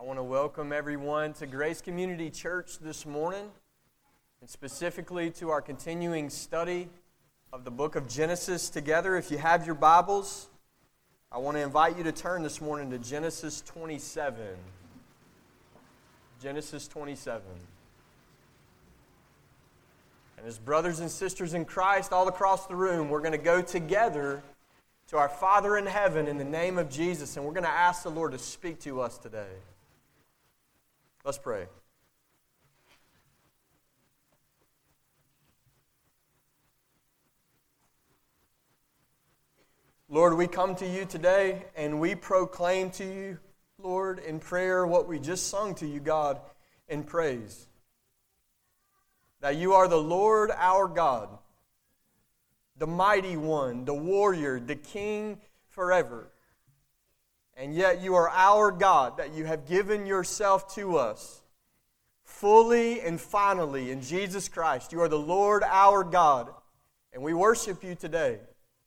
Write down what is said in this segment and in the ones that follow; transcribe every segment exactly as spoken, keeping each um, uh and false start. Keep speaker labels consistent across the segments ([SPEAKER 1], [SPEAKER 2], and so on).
[SPEAKER 1] want to welcome everyone to Grace Community Church this morning, and specifically to our continuing study of the book of Genesis together. If you have your Bibles, I want to invite you to turn this morning to Genesis twenty-seven. Genesis twenty-seven. And as brothers and sisters in Christ all across the room, we're going to go together to our Father in heaven in the name of Jesus, and we're going to ask the Lord to speak to us today. Let's pray. Lord, we come to you today and we proclaim to you, Lord, in prayer what we just sung to you, God, in praise. That you are the Lord our God, the mighty one, the warrior, the King forever. And yet you are our God, that you have given yourself to us fully and finally in Jesus Christ. You are the Lord our God, and we worship you today.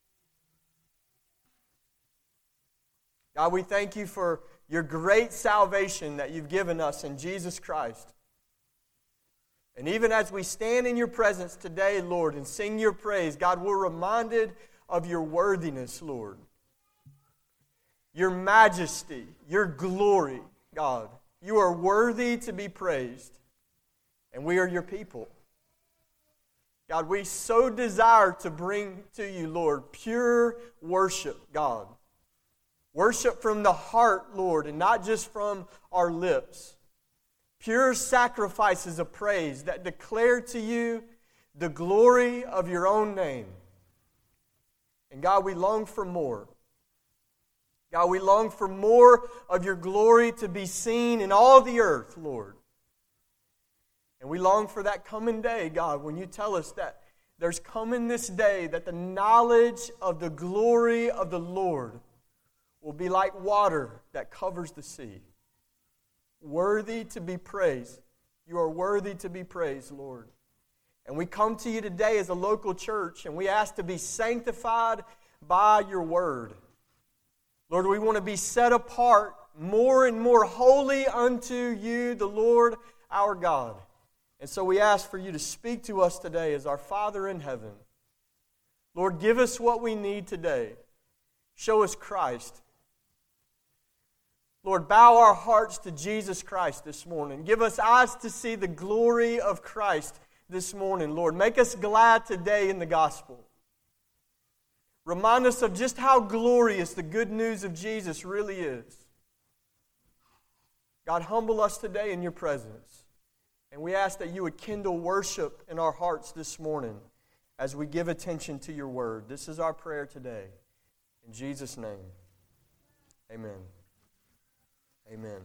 [SPEAKER 1] God, we thank you for your great salvation that you've given us in Jesus Christ. And even as we stand in your presence today, Lord, and sing your praise, God, we're reminded of your worthiness, Lord. Your majesty, your glory, God. You are worthy to be praised, and we are your people. God, we so desire to bring to you, Lord, pure worship, God. Worship from the heart, Lord, and not just from our lips. Pure sacrifices of praise that declare to you the glory of your own name. And God, we long for more. God, we long for more of your glory to be seen in all the earth, Lord. And we long for that coming day, God, when you tell us that there's coming this day that the knowledge of the glory of the Lord will be like water that covers the sea. Worthy to be praised. You are worthy to be praised, Lord. And we come to you today as a local church, and we ask to be sanctified by your word. Lord, we want to be set apart more and more holy unto you, the Lord our God. And so we ask for you to speak to us today as our Father in heaven. Lord, give us what we need today. Show us Christ. Lord, bow our hearts to Jesus Christ this morning. Give us eyes to see the glory of Christ this morning, Lord. Make us glad today in the gospel. Remind us of just how glorious the good news of Jesus really is. God, humble us today in your presence. And we ask that you would kindle worship in our hearts this morning as we give attention to your word. This is our prayer today. In Jesus' name, amen. Amen.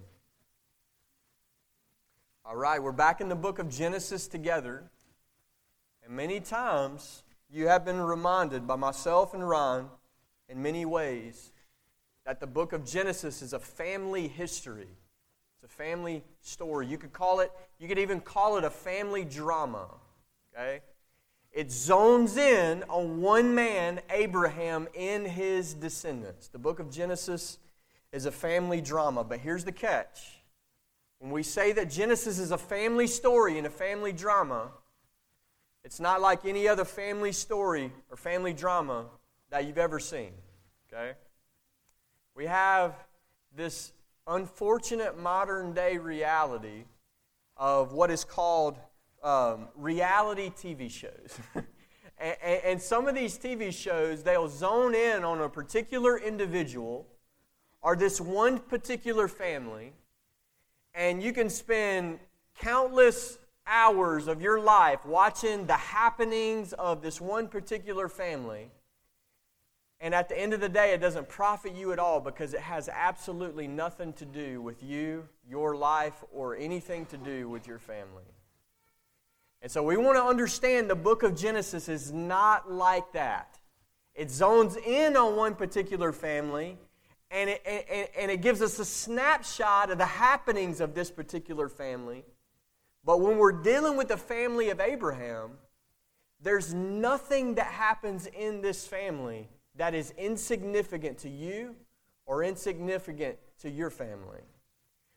[SPEAKER 1] All right, we're back in the book of Genesis together. And many times you have been reminded by myself and Ron in many ways that the book of Genesis is a family history. It's a family story. You could call it, you could even call it a family drama. Okay? It zones in on one man, Abraham, and his descendants. The book of Genesis is a family drama, but here's the catch. When we say that Genesis is a family story and a family drama, it's not like any other family story or family drama that you've ever seen. Okay? We have this unfortunate modern day reality of what is called um, reality T V shows. and, and some of these T V shows, they'll zone in on a particular individual or this one particular family, and you can spend countless hours of your life watching the happenings of this one particular family, and at the end of the day, it doesn't profit you at all because it has absolutely nothing to do with you, your life, or anything to do with your family. And so we want to understand the book of Genesis is not like that. It zones in on one particular family, And it, and, and it gives us a snapshot of the happenings of this particular family. But when we're dealing with the family of Abraham, there's nothing that happens in this family that is insignificant to you or insignificant to your family.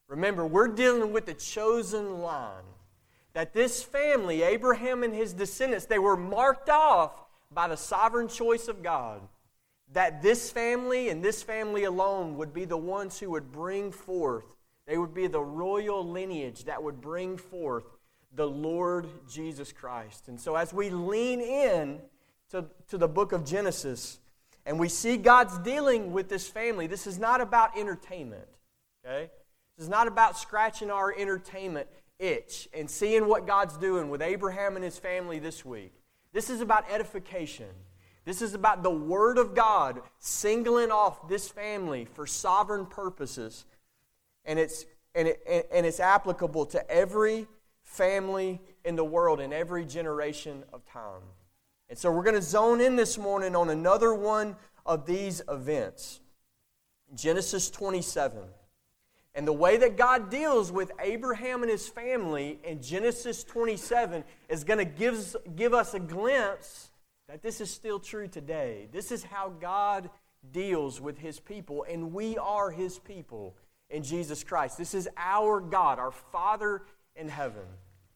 [SPEAKER 1] Remember, we're dealing with the chosen line. That this family, Abraham and his descendants, they were marked off by the sovereign choice of God. That this family and this family alone would be the ones who would bring forth, they would be the royal lineage that would bring forth the Lord Jesus Christ. And so as we lean in to, to the book of Genesis, and we see God's dealing with this family, this is not about entertainment. Okay? This is not about scratching our entertainment itch and seeing what God's doing with Abraham and his family this week. This is about edification. This is about the Word of God singling off this family for sovereign purposes. And it's, and it, and it's applicable to every family in the world in every generation of time. And so we're going to zone in this morning on another one of these events. Genesis twenty-seven. And the way that God deals with Abraham and his family in Genesis twenty-seven is going to give, give us a glimpse that this is still true today. This is how God deals with His people, and we are His people in Jesus Christ. This is our God, our Father in heaven.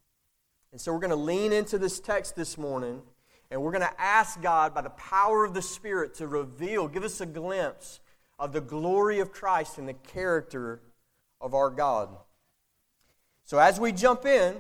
[SPEAKER 1] And so we're going to lean into this text this morning, and we're going to ask God by the power of the Spirit to reveal, give us a glimpse of the glory of Christ and the character of our God. So as we jump in,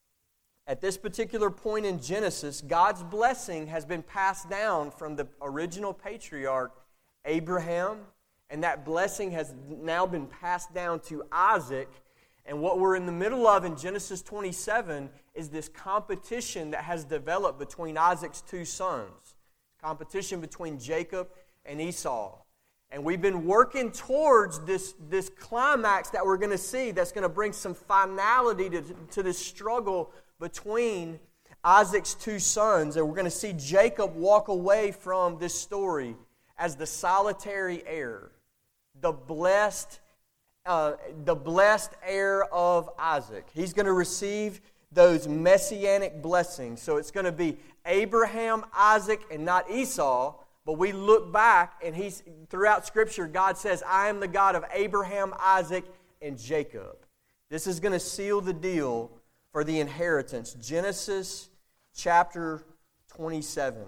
[SPEAKER 1] at this particular point in Genesis, God's blessing has been passed down from the original patriarch, Abraham, and that blessing has now been passed down to Isaac. And what we're in the middle of in Genesis twenty-seven is this competition that has developed between Isaac's two sons. Competition between Jacob and Esau. And we've been working towards this, this climax that we're going to see that's going to bring some finality to, to this struggle between Isaac's two sons. And we're going to see Jacob walk away from this story as the solitary heir, the blessed, uh, the blessed heir of Isaac. He's going to receive those messianic blessings. So it's going to be Abraham, Isaac, and not Esau. But we look back, and he's throughout Scripture, God says, I am the God of Abraham, Isaac, and Jacob. This is going to seal the deal for the inheritance. Genesis chapter twenty-seven.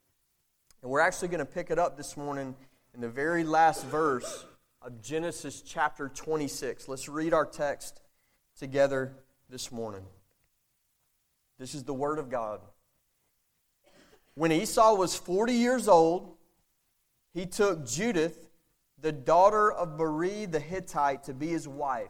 [SPEAKER 1] And we're actually going to pick it up this morning in the very last verse of Genesis chapter twenty-six. Let's read our text together this morning. This is the Word of God. When Esau was forty years old, he took Judith, the daughter of Beri the Hittite, to be his wife,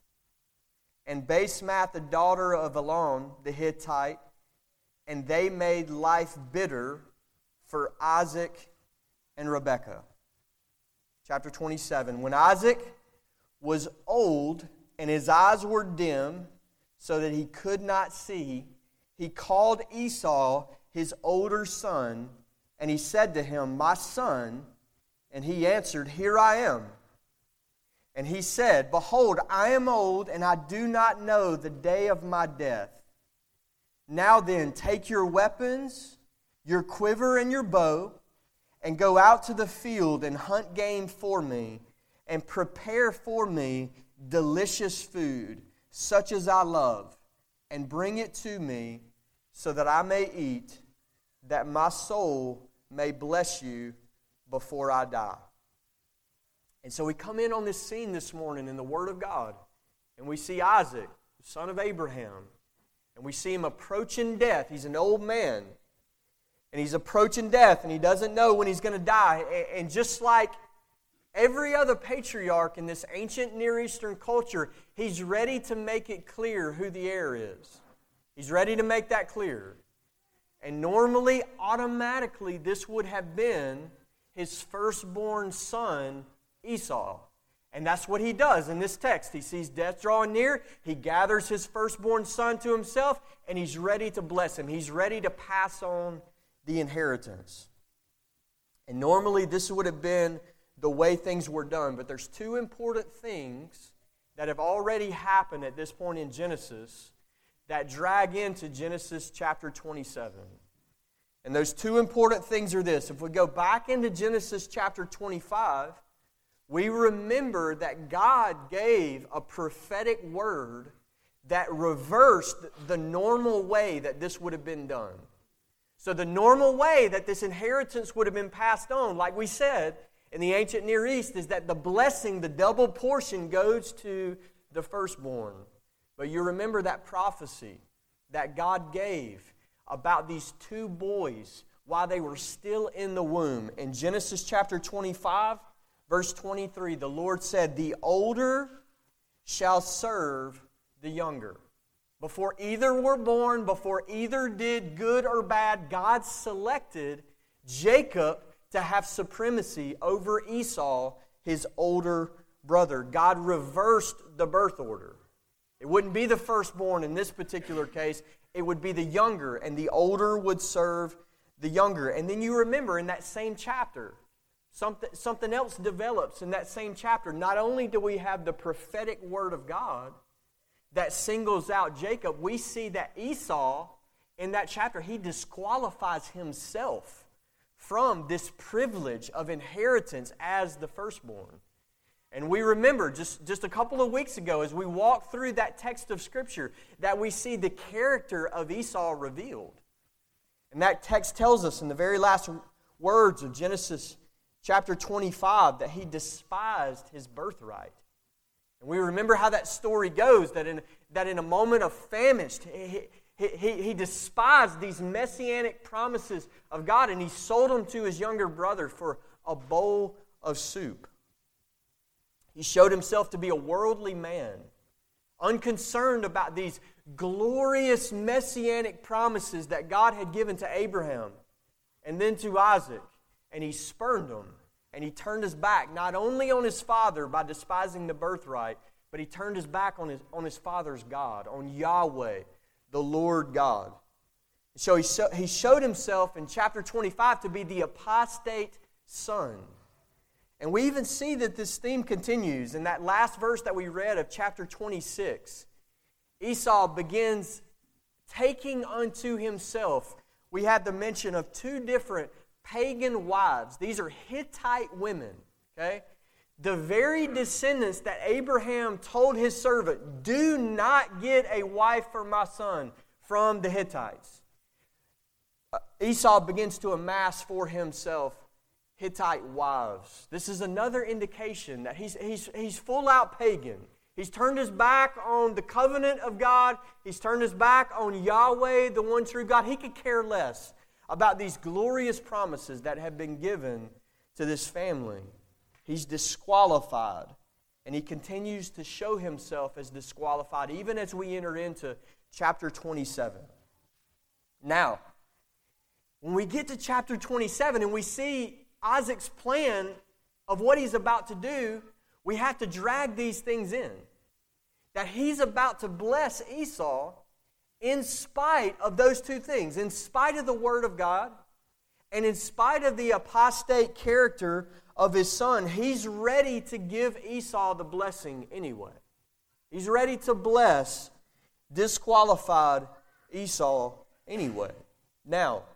[SPEAKER 1] and Basemath, the daughter of Elon the Hittite, and they made life bitter for Isaac and Rebekah. Chapter twenty-seven. When Isaac was old and his eyes were dim, so that he could not see, he called Esau, his older son, and he said to him, My son. And he answered, Here I am. And he said, Behold, I am old, and I do not know the day of my death. Now then, take your weapons, your quiver and your bow, and go out to the field and hunt game for me, and prepare for me delicious food, such as I love, and bring it to me, so that I may eat, that my soul may bless you before I die. And so we come in on this scene this morning in the Word of God, and we see Isaac, the son of Abraham, and we see him approaching death. He's an old man, and he's approaching death, and he doesn't know when he's going to die. And just like every other patriarch in this ancient Near Eastern culture, he's ready to make it clear who the heir is. He's ready to make that clear. And normally, automatically, this would have been his firstborn son, Esau. And that's what he does in this text. He sees death drawing near, he gathers his firstborn son to himself, and he's ready to bless him. He's ready to pass on the inheritance. And normally, this would have been the way things were done. But there's two important things that have already happened at this point in Genesis that drag into Genesis chapter twenty-seven. And those two important things are this. If we go back into Genesis chapter twenty-five, we remember that God gave a prophetic word that reversed the normal way that this would have been done. So the normal way that this inheritance would have been passed on, like we said, in the ancient Near East, is that the blessing, the double portion, goes to the firstborn. But you remember that prophecy that God gave about these two boys while they were still in the womb. In Genesis chapter twenty-five, verse twenty-three, the Lord said, "The older shall serve the younger." Before either were born, before either did good or bad, God selected Jacob to have supremacy over Esau, his older brother. God reversed the birth order. It wouldn't be the firstborn in this particular case. It would be the younger, and the older would serve the younger. And then you remember in that same chapter, something, something else develops in that same chapter. Not only do we have the prophetic word of God that singles out Jacob, we see that Esau, in that chapter, he disqualifies himself from this privilege of inheritance as the firstborn. And we remember just, just a couple of weeks ago as we walked through that text of Scripture that we see the character of Esau revealed. And that text tells us in the very last words of Genesis chapter twenty-five that he despised his birthright. And we remember how that story goes, that in, that in a moment of famine, he, he, he, he despised these messianic promises of God, and he sold them to his younger brother for a bowl of soup. He showed himself to be a worldly man, unconcerned about these glorious messianic promises that God had given to Abraham and then to Isaac, and he spurned them. And he turned his back not only on his father by despising the birthright, but he turned his back on his, on his father's God, on Yahweh, the Lord God. So he, so he showed himself in chapter twenty-five to be the apostate son. And we even see that this theme continues in that last verse that we read of chapter twenty-six. Esau begins taking unto himself. We had the mention of two different pagan wives. These are Hittite women, okay? The very descendants that Abraham told his servant, "Do not get a wife for my son from the Hittites." Uh, Esau begins to amass for himself Hittite wives. This is another indication that he's, he's, he's full out pagan. He's turned his back on the covenant of God. He's turned his back on Yahweh, the one true God. He could care less about these glorious promises that have been given to this family. He's disqualified, and he continues to show himself as disqualified even as we enter into chapter twenty-seven. Now, when we get to chapter twenty-seven and we see Isaac's plan of what he's about to do, we have to drag these things in. That he's about to bless Esau in spite of those two things, in spite of the Word of God, and in spite of the apostate character of his son. He's ready to give Esau the blessing anyway. He's ready to bless disqualified Esau anyway. Now,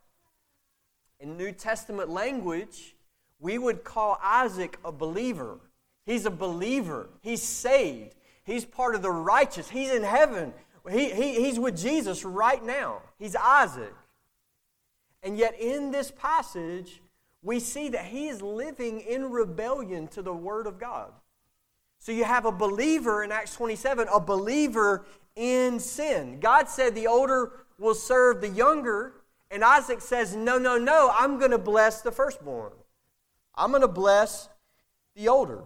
[SPEAKER 1] in New Testament language, we would call Isaac a believer. He's a believer. He's saved. He's part of the righteous. He's in heaven. He, he, he's with Jesus right now. He's Isaac. And yet in this passage, we see that he is living in rebellion to the Word of God. So you have a believer in Acts twenty-seven, a believer in sin. God said the older will serve the younger, and Isaac says, no, no, no, I'm going to bless the firstborn. I'm going to bless the older.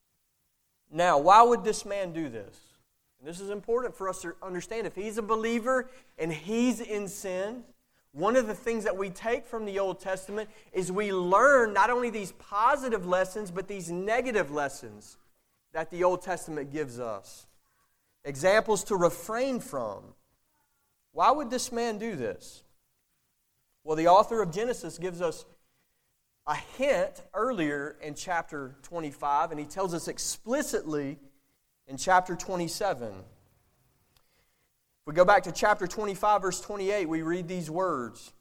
[SPEAKER 1] Now, why would this man do this? And this is important for us to understand. If he's a believer and he's in sin, one of the things that we take from the Old Testament is we learn not only these positive lessons, but these negative lessons that the Old Testament gives us. Examples to refrain from. Why would this man do this? Well, the author of Genesis gives us a hint earlier in chapter twenty-five, and he tells us explicitly in chapter twenty-seven. If we go back to chapter twenty-five, verse twenty-eight, we read these words.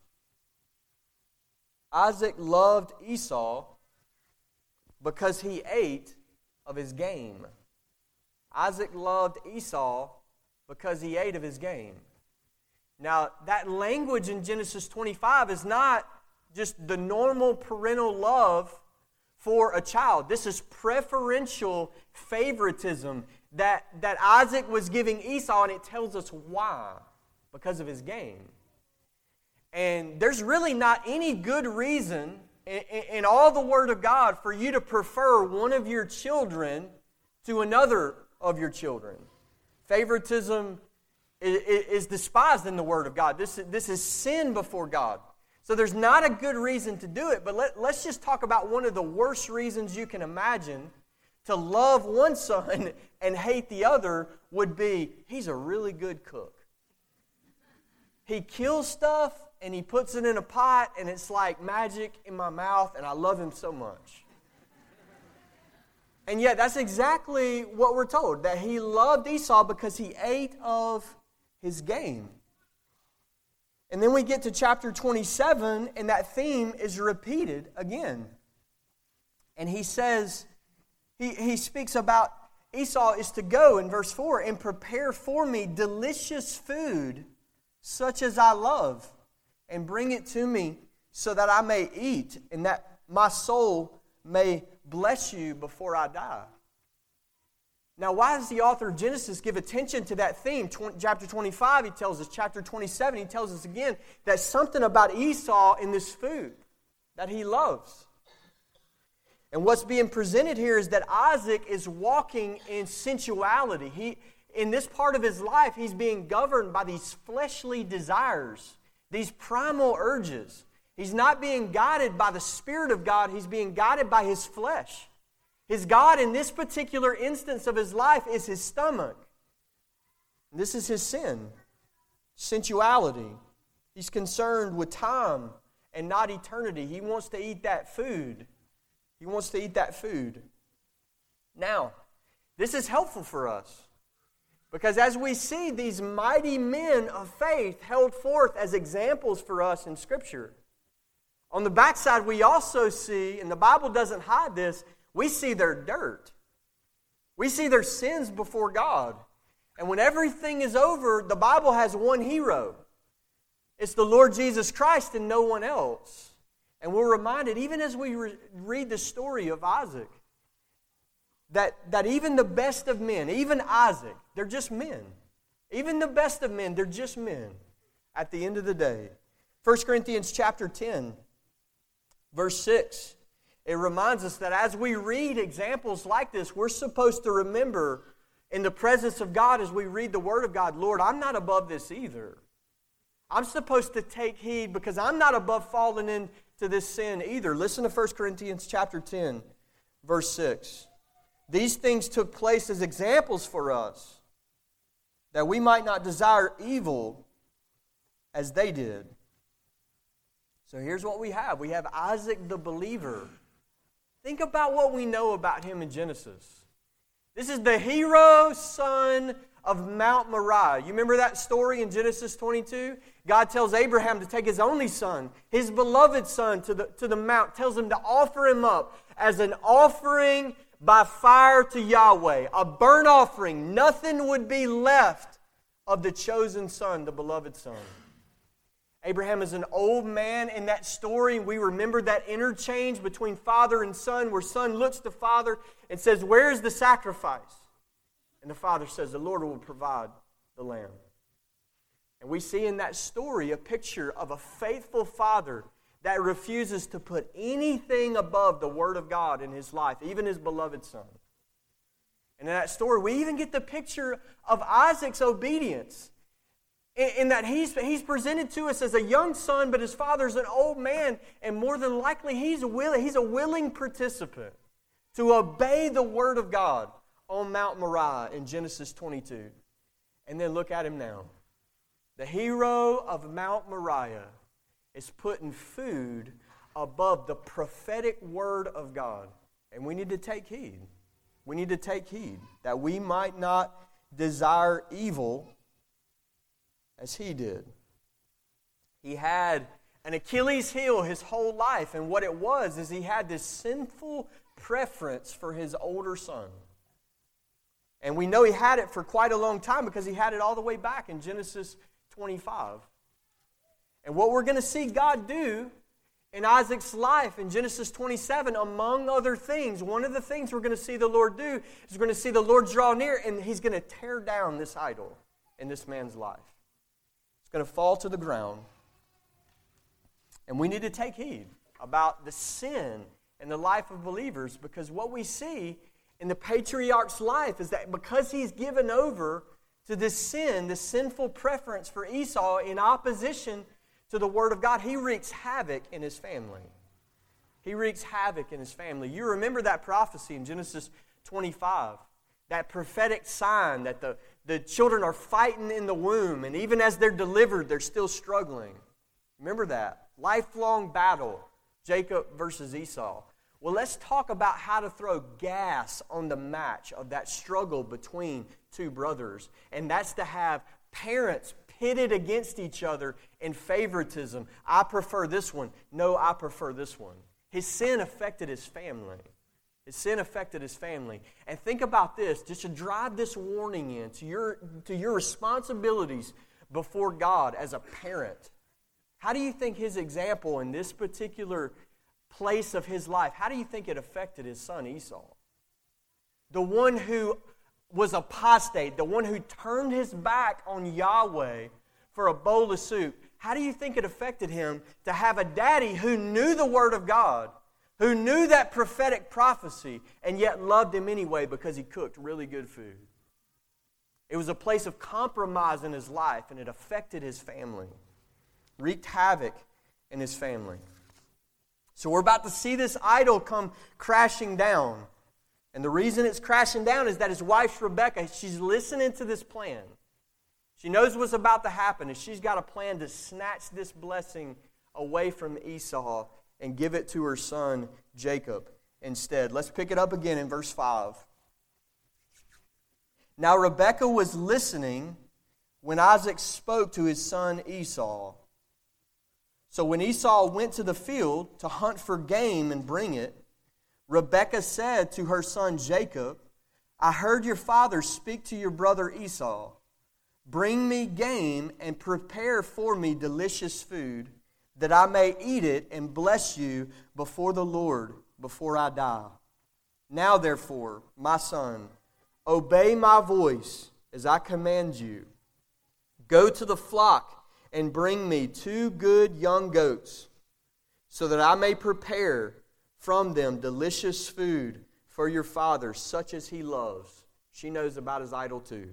[SPEAKER 1] Isaac loved Esau because he ate of his game. Isaac loved Esau because he ate of his game. Now, that language in Genesis twenty-five is not just the normal parental love for a child. This is preferential favoritism that, that Isaac was giving Esau, and it tells us why. Because of his game. And there's really not any good reason in, in all the Word of God for you to prefer one of your children to another of your children. Favoritism is, is despised in the Word of God. This, this is sin before God. So there's not a good reason to do it, but let, let's just talk about one of the worst reasons you can imagine to love one son and hate the other would be, he's a really good cook. He kills stuff and he puts it in a pot and it's like magic in my mouth and I love him so much. And yet that's exactly what we're told, that he loved Esau because he ate of his game. And then we get to chapter twenty-seven, and that theme is repeated again. And he says, he, he speaks about Esau is to go in verse four and prepare for me delicious food such as I love, and bring it to me so that I may eat, and that my soul may bless you before I die. Now, why does the author of Genesis give attention to that theme? Chapter twenty-five, he tells us. Chapter twenty-seven, he tells us again that something about Esau in this food that he loves. And what's being presented here is that Isaac is walking in sensuality. He, in this part of his life, he's being governed by these fleshly desires, these primal urges. He's not being guided by the Spirit of God. He's being guided by his flesh. His God in this particular instance of his life is his stomach. This is his sin, sensuality. He's concerned with time and not eternity. He wants to eat that food. He wants to eat that food. Now, this is helpful for us because as we see these mighty men of faith held forth as examples for us in Scripture, on the backside we also see, and the Bible doesn't hide this, we see their dirt. We see their sins before God. And when everything is over, the Bible has one hero. It's the Lord Jesus Christ and no one else. And we're reminded, even as we re- read the story of Isaac, that, that even the best of men, even Isaac, they're just men. Even the best of men, they're just men at the end of the day. First Corinthians chapter ten, verse six. It reminds us that as we read examples like this, we're supposed to remember in the presence of God as we read the Word of God, Lord, I'm not above this either. I'm supposed to take heed because I'm not above falling into this sin either. Listen to First Corinthians chapter ten, verse six. These things took place as examples for us, that we might not desire evil as they did. So here's what we have. We have Isaac the believer. Think about what we know about him in Genesis. This is the hero son of Mount Moriah. You remember that story in Genesis twenty-two? God tells Abraham to take his only son, his beloved son, to the, to the mount, tells him to offer him up as an offering by fire to Yahweh, a burnt offering. Nothing would be left of the chosen son, the beloved son. Abraham is an old man in that story. We remember that interchange between father and son, where son looks to father and says, "Where is the sacrifice?" And the father says, "The Lord will provide the lamb." And we see in that story a picture of a faithful father that refuses to put anything above the Word of God in his life, even his beloved son. And in that story, we even get the picture of Isaac's obedience. In that he's, he's presented to us as a young son, but his father's an old man, and more than likely he's, willing, he's a willing participant to obey the Word of God on Mount Moriah in Genesis twenty-two. And then look at him now. The hero of Mount Moriah is putting food above the prophetic Word of God. And we need to take heed. We need to take heed that we might not desire evil as he did. He had an Achilles heel his whole life, and what it was is he had this sinful preference for his older son. And we know he had it for quite a long time because he had it all the way back in Genesis twenty-five. And what we're going to see God do in Isaac's life in Genesis twenty-seven, among other things, one of the things we're going to see the Lord do is we're going to see the Lord draw near, and he's going to tear down this idol in this man's life. It's going to fall to the ground. And we need to take heed about the sin in the life of believers, because what we see in the patriarch's life is that because he's given over to this sin, this sinful preference for Esau in opposition to the Word of God, he wreaks havoc in his family. He wreaks havoc in his family. You remember that prophecy in Genesis twenty-five, that prophetic sign that the, the children are fighting in the womb, and even as they're delivered, they're still struggling. Remember that. Lifelong battle, Jacob versus Esau. Well, let's talk about how to throw gas on the match of that struggle between two brothers. And that's to have parents pitted against each other in favoritism. I prefer this one. No, I prefer this one. His sin affected his family. His sin affected his family. And think about this, just to drive this warning in to your, to your responsibilities before God as a parent. How do you think his example in this particular place of his life, how do you think it affected his son Esau? The one who was apostate, the one who turned his back on Yahweh for a bowl of soup. How do you think it affected him to have a daddy who knew the Word of God, who knew that prophetic prophecy, and yet loved him anyway because he cooked really good food? It was a place of compromise in his life, and it affected his family. Wreaked havoc in his family. So we're about to see this idol come crashing down. And the reason it's crashing down is that his wife, Rebekah, she's listening to this plan. She knows what's about to happen, and she's got a plan to snatch this blessing away from Esau and give it to her son, Jacob, instead. Let's pick it up again in verse five. Now Rebekah was listening when Isaac spoke to his son Esau. So when Esau went to the field to hunt for game and bring it, Rebekah said to her son Jacob, I heard your father speak to your brother Esau. Bring me game and prepare for me delicious food, that I may eat it and bless you before the Lord before I die. Now therefore, my son, obey my voice as I command you. Go to the flock and bring me two good young goats, so that I may prepare from them delicious food for your father, such as he loves. She knows about his idol too.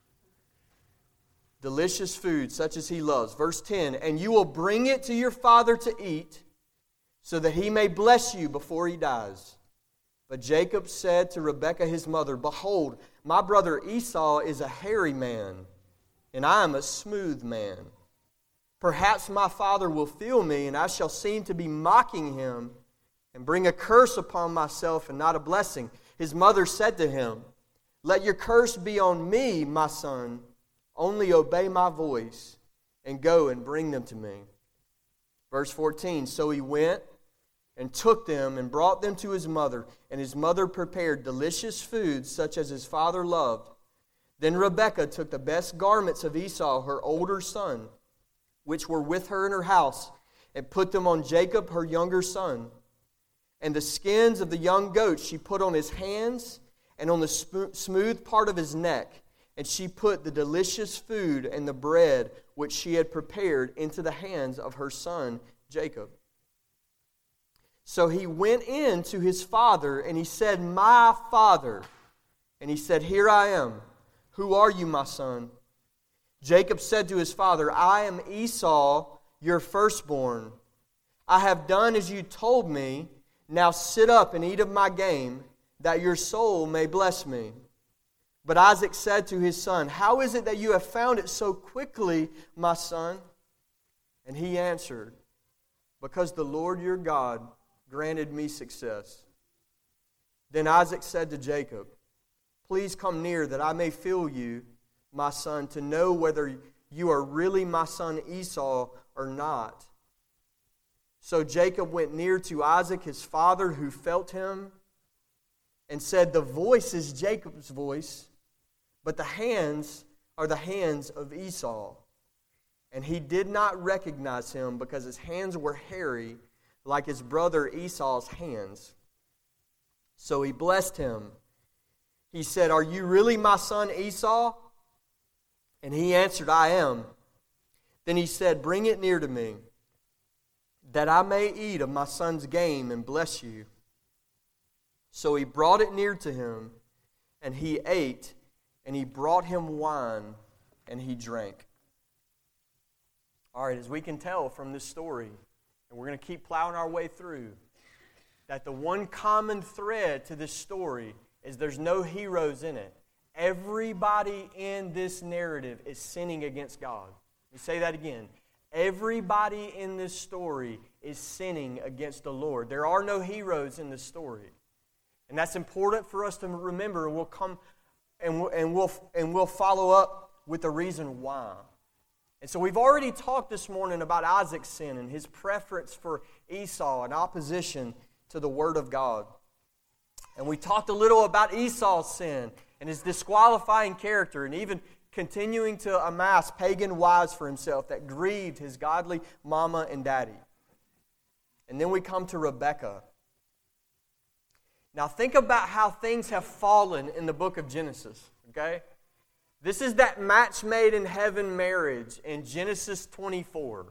[SPEAKER 1] Delicious food, such as he loves. Verse ten, and you will bring it to your father to eat, so that he may bless you before he dies. But Jacob said to Rebekah his mother, behold, my brother Esau is a hairy man, and I am a smooth man. Perhaps my father will feel me, and I shall seem to be mocking him, and bring a curse upon myself and not a blessing. His mother said to him, let your curse be on me, my son. Only obey my voice, and go and bring them to me. Verse fourteen, so he went and took them and brought them to his mother, and his mother prepared delicious food such as his father loved. Then Rebekah took the best garments of Esau, her older son, which were with her in her house, and put them on Jacob, her younger son. And the skins of the young goats she put on his hands and on the sp- smooth part of his neck. And she put the delicious food and the bread which she had prepared into the hands of her son Jacob. So he went in to his father, and he said, my father. And he said, here I am. Who are you, my son? Jacob said to his father, I am Esau, your firstborn. I have done as you told me. Now sit up and eat of my game, that your soul may bless me. But Isaac said to his son, how is it that you have found it so quickly, my son? And he answered, because the Lord your God granted me success. Then Isaac said to Jacob, please come near that I may feel you, my son, to know whether you are really my son Esau or not. So Jacob went near to Isaac his father, who felt him, and said, "The voice is Jacob's voice, but the hands are the hands of Esau." And he did not recognize him because his hands were hairy, like his brother Esau's hands. So he blessed him. He said, "Are you really my son Esau?" And he answered, "I am." Then he said, "Bring it near to me, that I may eat of my son's game and bless you." So he brought it near to him, and he ate, and he brought him wine, and he drank. All right, as we can tell from this story, and we're going to keep plowing our way through, that the one common thread to this story is there's no heroes in it. Everybody in this narrative is sinning against God. Let me say that again. Everybody in this story is sinning against the Lord. There are no heroes in this story. And that's important for us to remember, and we'll come and we'll, and we'll and we'll follow up with the reason why. And so we've already talked this morning about Isaac's sin and his preference for Esau in opposition to the Word of God. And we talked a little about Esau's sin and his disqualifying character, and even continuing to amass pagan wives for himself that grieved his godly mama and daddy. And then we come to Rebekah. Now think about how things have fallen in the book of Genesis, okay? This is that match made in heaven marriage in Genesis twenty-four.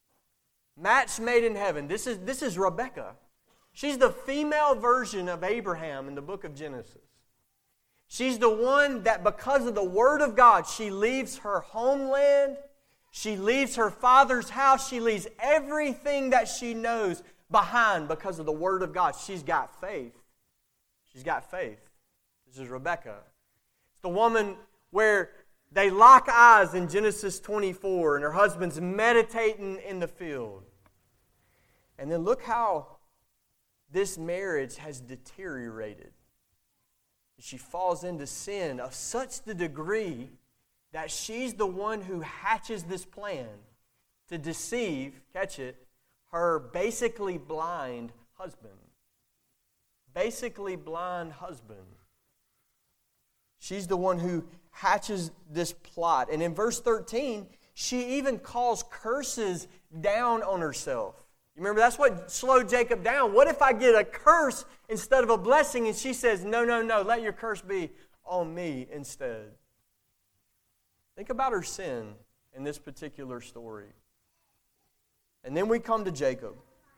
[SPEAKER 1] Match made in heaven. This is, this is Rebekah. She's the female version of Abraham in the book of Genesis. She's the one that, because of the Word of God, she leaves her homeland, she leaves her father's house, she leaves everything that she knows behind because of the Word of God. She's got faith. She's got faith. This is Rebekah. It's the woman where they lock eyes in Genesis twenty-four and her husband's meditating in the field. And then look how this marriage has deteriorated. She falls into sin of such the degree that she's the one who hatches this plan to deceive, catch it, her basically blind husband. Basically blind husband. She's the one who hatches this plot. And in verse thirteen, she even calls curses down on herself. You remember, that's what slowed Jacob down. What if I get a curse instead of a blessing? And she says, no, no, no, let your curse be on me instead. Think about her sin in this particular story. And then we come to Jacob.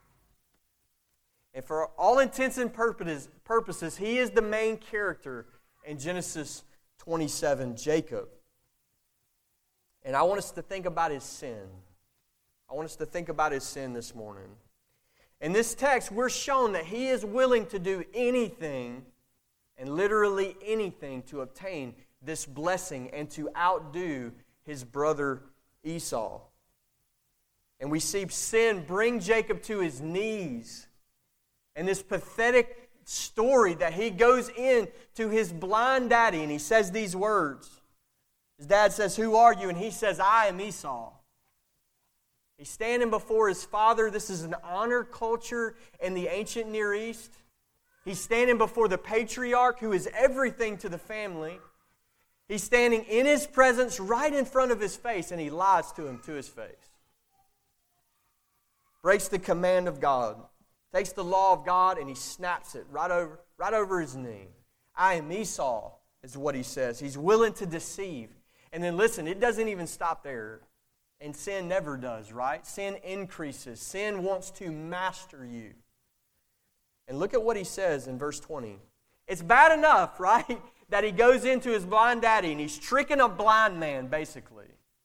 [SPEAKER 1] And for all intents and purposes, he is the main character in Genesis twenty-seven, Jacob. And I want us to think about his sin. I want us to think about his sin this morning. In this text, we're shown that he is willing to do anything, and literally anything, to obtain this blessing and to outdo his brother Esau. And we see sin bring Jacob to his knees. And this pathetic story that he goes in to his blind daddy and he says these words. His dad says, "Who are you?" And he says, "I am Esau." He's standing before his father. This is an honor culture in the ancient Near East. He's standing before the patriarch who is everything to the family. He's standing in his presence right in front of his face, and he lies to him to his face. Breaks the command of God. Takes the law of God and he snaps it right over, right over his knee. I am Esau, is what he says. He's willing to deceive. And then listen, it doesn't even stop there. And sin never does, right? Sin increases. Sin wants to master you. And look at what he says in verse twenty. It's bad enough, right, that he goes into his blind daddy and he's tricking a blind man, basically.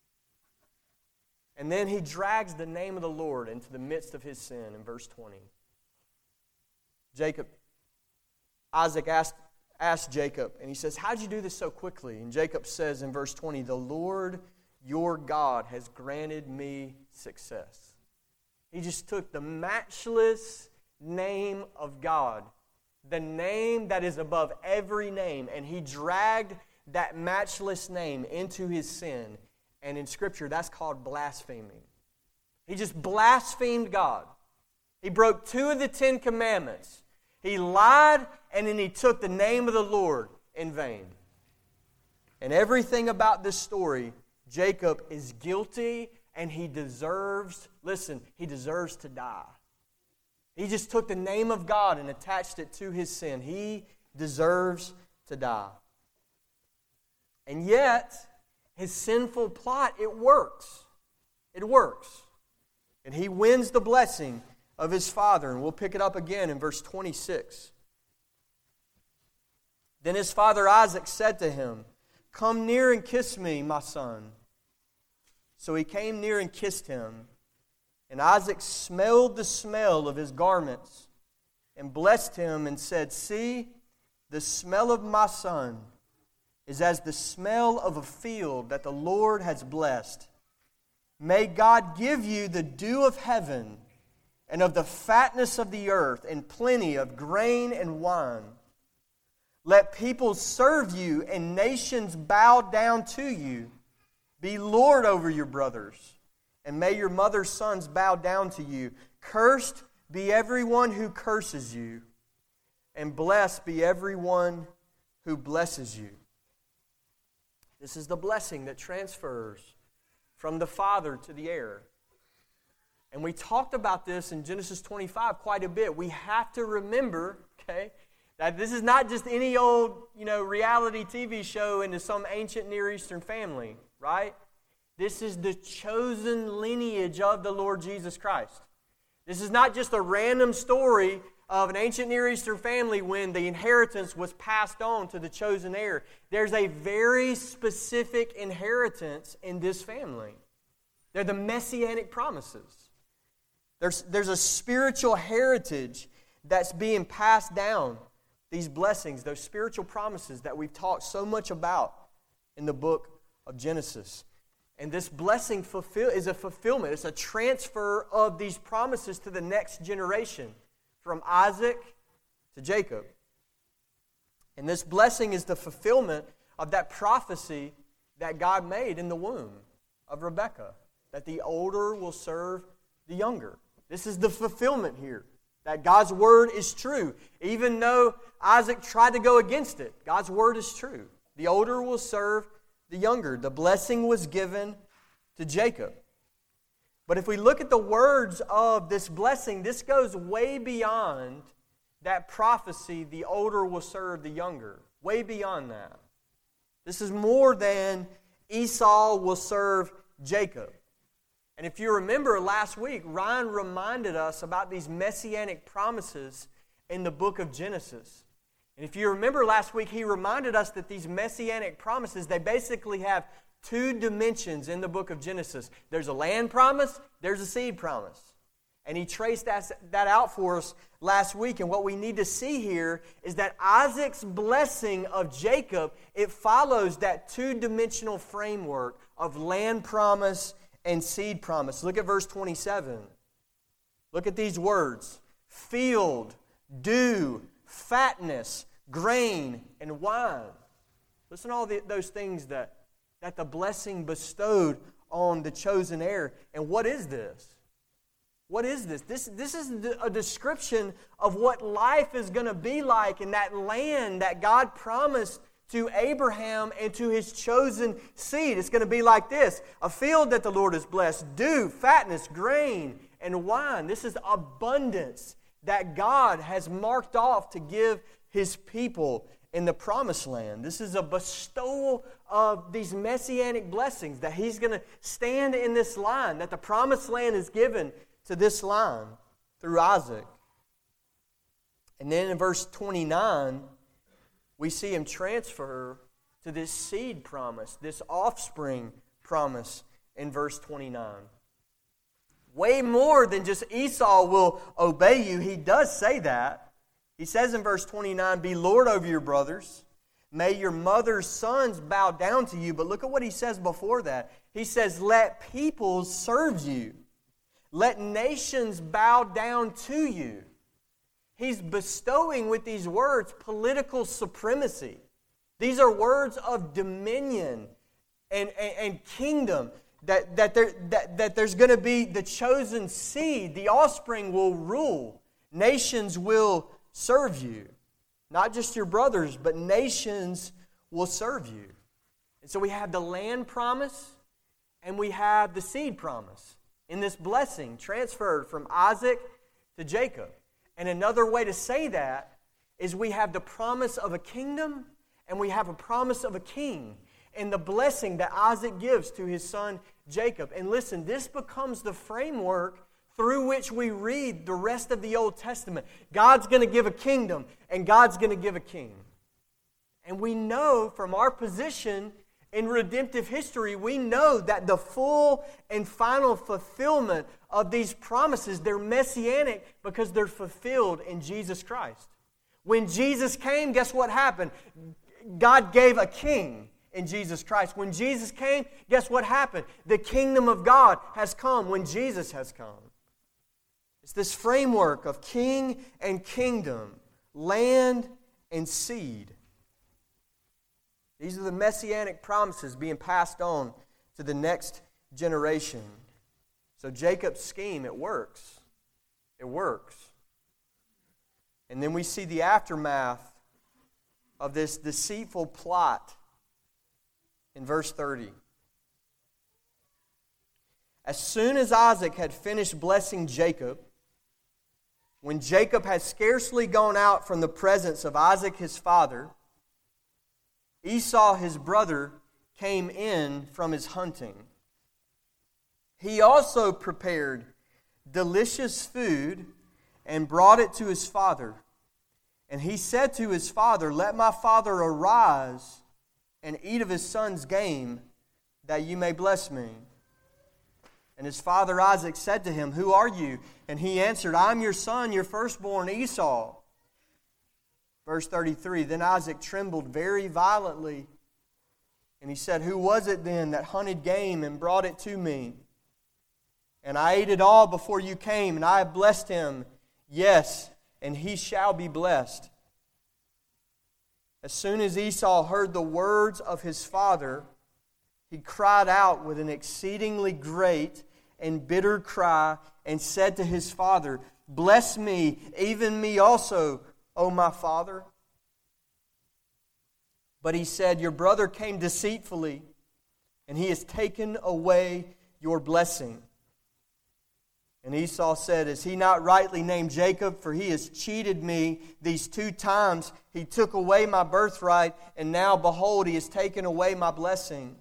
[SPEAKER 1] And then he drags the name of the Lord into the midst of his sin in verse twenty. Jacob, Isaac asked, asked Jacob, and he says, "How'd you do this so quickly?" And Jacob says in verse twenty, "The Lord your God has granted me success." He just took the matchless name of God, the name that is above every name, and he dragged that matchless name into his sin. And in Scripture, that's called blaspheming. He just blasphemed God. He broke two of the Ten Commandments. He lied, and then he took the name of the Lord in vain. And everything about this story, Jacob is guilty, and he deserves, listen, he deserves to die. He just took the name of God and attached it to his sin. He deserves to die. And yet, his sinful plot, it works. It works. And he wins the blessing of his father. And we'll pick it up again in verse twenty-six. Then his father Isaac said to him, "Come near and kiss me, my son." So he came near and kissed him. And Isaac smelled the smell of his garments and blessed him and said, "See, the smell of my son is as the smell of a field that the Lord has blessed. May God give you the dew of heaven and of the fatness of the earth and plenty of grain and wine. Let people serve you and nations bow down to you. Be Lord over your brothers, and may your mother's sons bow down to you. Cursed be everyone who curses you, and blessed be everyone who blesses you." This is the blessing that transfers from the father to the heir. And we talked about this in Genesis twenty-five quite a bit. We have to remember, okay, that this is not just any old, you know, reality T V show into some ancient Near Eastern family, right? This is the chosen lineage of the Lord Jesus Christ. This is not just a random story of an ancient Near Eastern family when the inheritance was passed on to the chosen heir. There's a very specific inheritance in this family. They're the messianic promises. There's, there's a spiritual heritage that's being passed down. These blessings, those spiritual promises that we've talked so much about in the book of Genesis. And this blessing fulfill, is a fulfillment. It's a transfer of these promises to the next generation, from Isaac to Jacob. And this blessing is the fulfillment of that prophecy that God made in the womb of Rebekah, that the older will serve the younger. This is the fulfillment here, that God's word is true. Even though Isaac tried to go against it, God's word is true. The older will serve the younger. The blessing was given to Jacob. But if we look at the words of this blessing, this goes way beyond that prophecy, the older will serve the younger. Way beyond that. This is more than Esau will serve Jacob. And if you remember last week, Ryan reminded us about these messianic promises in the book of Genesis. And if you remember last week, he reminded us that these messianic promises, they basically have two dimensions in the book of Genesis. There's a land promise, there's a seed promise. And he traced that, that out for us last week. And what we need to see here is that Isaac's blessing of Jacob, it follows that two-dimensional framework of land promise and seed promise. Look at verse twenty-seven. Look at these words. Field, dew, fatness, grain, and wine. Listen to all the, those things that, that the blessing bestowed on the chosen heir. And what is this? What is this? This, this is a description of what life is going to be like in that land that God promised to Abraham and to his chosen seed. It's going to be like this. A field that the Lord has blessed, dew, fatness, grain, and wine. This is abundance that God has marked off to give His people in the promised land. This is a bestowal of these messianic blessings that He's going to stand in this line, that the promised land is given to this line through Isaac. And then in verse twenty-nine, we see him transfer to this seed promise, this offspring promise in verse twenty-nine. Way more than just Esau will obey you. He does say that. He says in verse twenty-nine, be Lord over your brothers. May your mother's sons bow down to you. But look at what he says before that. He says, let peoples serve you. Let nations bow down to you. He's bestowing with these words political supremacy. These are words of dominion and, and, and kingdom. That, that, there, that, that there's going to be the chosen seed. The offspring will rule. Nations will serve you. Not just your brothers, but nations will serve you. And so we have the land promise and we have the seed promise in this blessing transferred from Isaac to Jacob. And another way to say that is we have the promise of a kingdom and we have a promise of a king and the blessing that Isaac gives to his son Jacob. And listen, this becomes the framework through which we read the rest of the Old Testament. God's going to give a kingdom, and God's going to give a king. And we know from our position in redemptive history, we know that the full and final fulfillment of these promises, they're messianic because they're fulfilled in Jesus Christ. When Jesus came, guess what happened? God gave a king in Jesus Christ. When Jesus came, guess what happened? The kingdom of God has come when Jesus has come. It's this framework of king and kingdom, land and seed. These are the messianic promises being passed on to the next generation. So Jacob's scheme, it works. It works. And then we see the aftermath of this deceitful plot in verse thirty. As soon as Isaac had finished blessing Jacob, when Jacob had scarcely gone out from the presence of Isaac his father, Esau his brother came in from his hunting. He also prepared delicious food and brought it to his father. And he said to his father, "Let my father arise and eat of his son's game, that you may bless me." And his father Isaac said to him, "Who are you?" And he answered, "I am your son, your firstborn Esau." Verse thirty-three, then Isaac trembled very violently. And he said, "Who was it then that hunted game and brought it to me? And I ate it all before you came, and I have blessed him. Yes, and he shall be blessed." As soon as Esau heard the words of his father, he cried out with an exceedingly great and bitter cry and said to his father, "Bless me, even me also, O my father." But he said, "Your brother came deceitfully, and he has taken away your blessing." And Esau said, "Is he not rightly named Jacob? For he has cheated me these two times. He took away my birthright, and now, behold, he has taken away my blessing."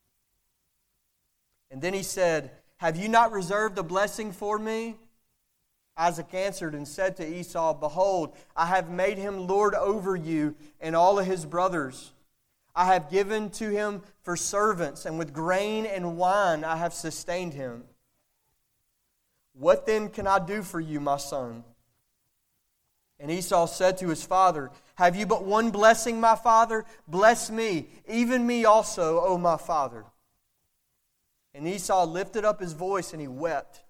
[SPEAKER 1] And then he said, "Have you not reserved a blessing for me?" Isaac answered and said to Esau, "Behold, I have made him lord over you and all of his brothers. I have given to him for servants, and with grain and wine I have sustained him. What then can I do for you, my son?" And Esau said to his father, "Have you but one blessing, my father? Bless me, even me also, O my father." And Esau lifted up his voice and he wept.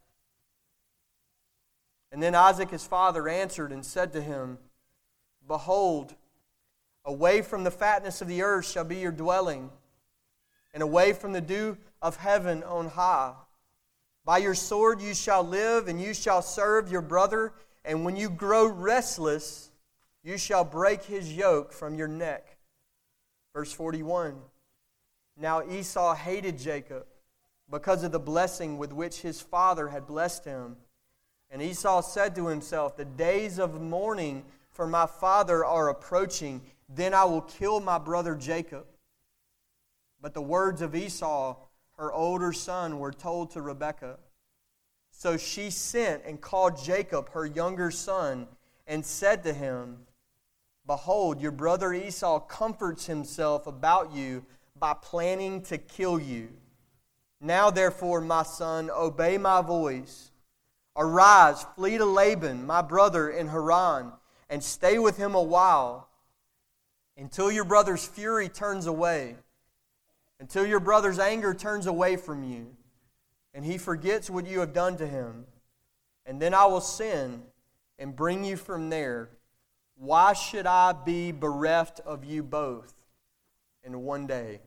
[SPEAKER 1] And then Isaac his father answered and said to him, "Behold, away from the fatness of the earth shall be your dwelling, and away from the dew of heaven on high. By your sword you shall live, and you shall serve your brother, and when you grow restless, you shall break his yoke from your neck." Verse forty-one, now Esau hated Jacob because of the blessing with which his father had blessed him. And Esau said to himself, "The days of mourning for my father are approaching. Then I will kill my brother Jacob." But the words of Esau, her older son, were told to Rebekah. So she sent and called Jacob, her younger son, and said to him, "Behold, your brother Esau comforts himself about you by planning to kill you. Now therefore, my son, obey my voice. Arise, flee to Laban, my brother in Haran, and stay with him a while, until your brother's fury turns away, until your brother's anger turns away from you, and he forgets what you have done to him. And then I will send and bring you from there. Why should I be bereft of you both in one day?"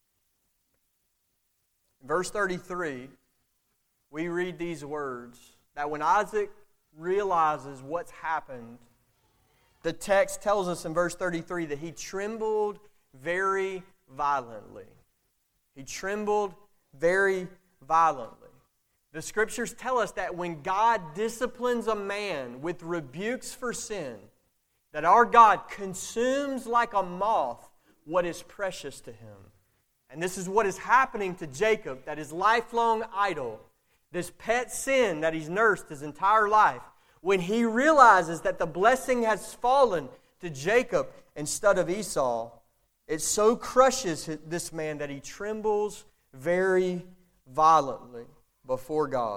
[SPEAKER 1] In verse thirty-three, we read these words, that when Isaac realizes what's happened, the text tells us in verse thirty-three that he trembled very violently. He trembled very violently. The Scriptures tell us that when God disciplines a man with rebukes for sin, that our God consumes like a moth what is precious to Him. And this is what is happening to Jacob, that his lifelong idol, this pet sin that he's nursed his entire life, when he realizes that the blessing has fallen to Jacob instead of Esau, it so crushes this man that he trembles very violently before God.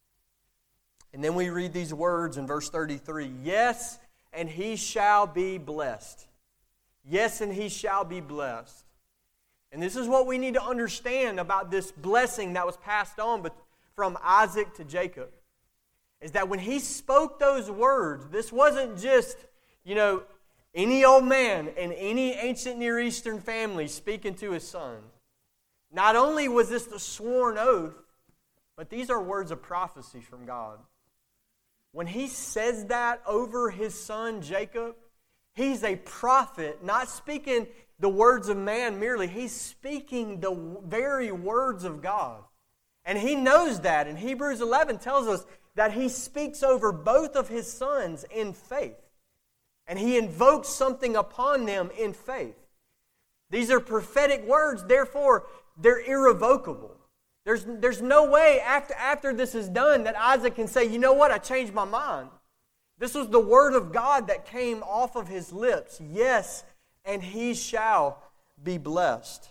[SPEAKER 1] And then we read these words in verse thirty-three, yes, and he shall be blessed. Yes, and he shall be blessed. And this is what we need to understand about this blessing that was passed on from Isaac to Jacob. Is that when he spoke those words, this wasn't just, you know, any old man in any ancient Near Eastern family speaking to his son. Not only was this the sworn oath, but these are words of prophecy from God. When he says that over his son Jacob, he's a prophet, not speaking the words of man merely. He's speaking the very words of God. And he knows that. And Hebrews eleven tells us that he speaks over both of his sons in faith. And he invokes something upon them in faith. These are prophetic words, therefore they're irrevocable. There's, there's no way after, after this is done that Isaac can say, you know what, I changed my mind. This was the word of God that came off of his lips. Yes, and he shall be blessed.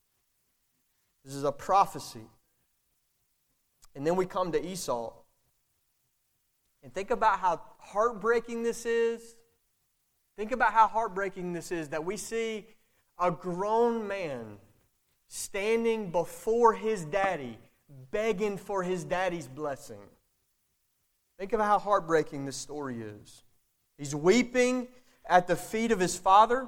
[SPEAKER 1] This is a prophecy. And then we come to Esau. And think about how heartbreaking this is. Think about how heartbreaking this is that we see a grown man standing before his daddy, begging for his daddy's blessing. Think of how heartbreaking this story is. He's weeping at the feet of his father.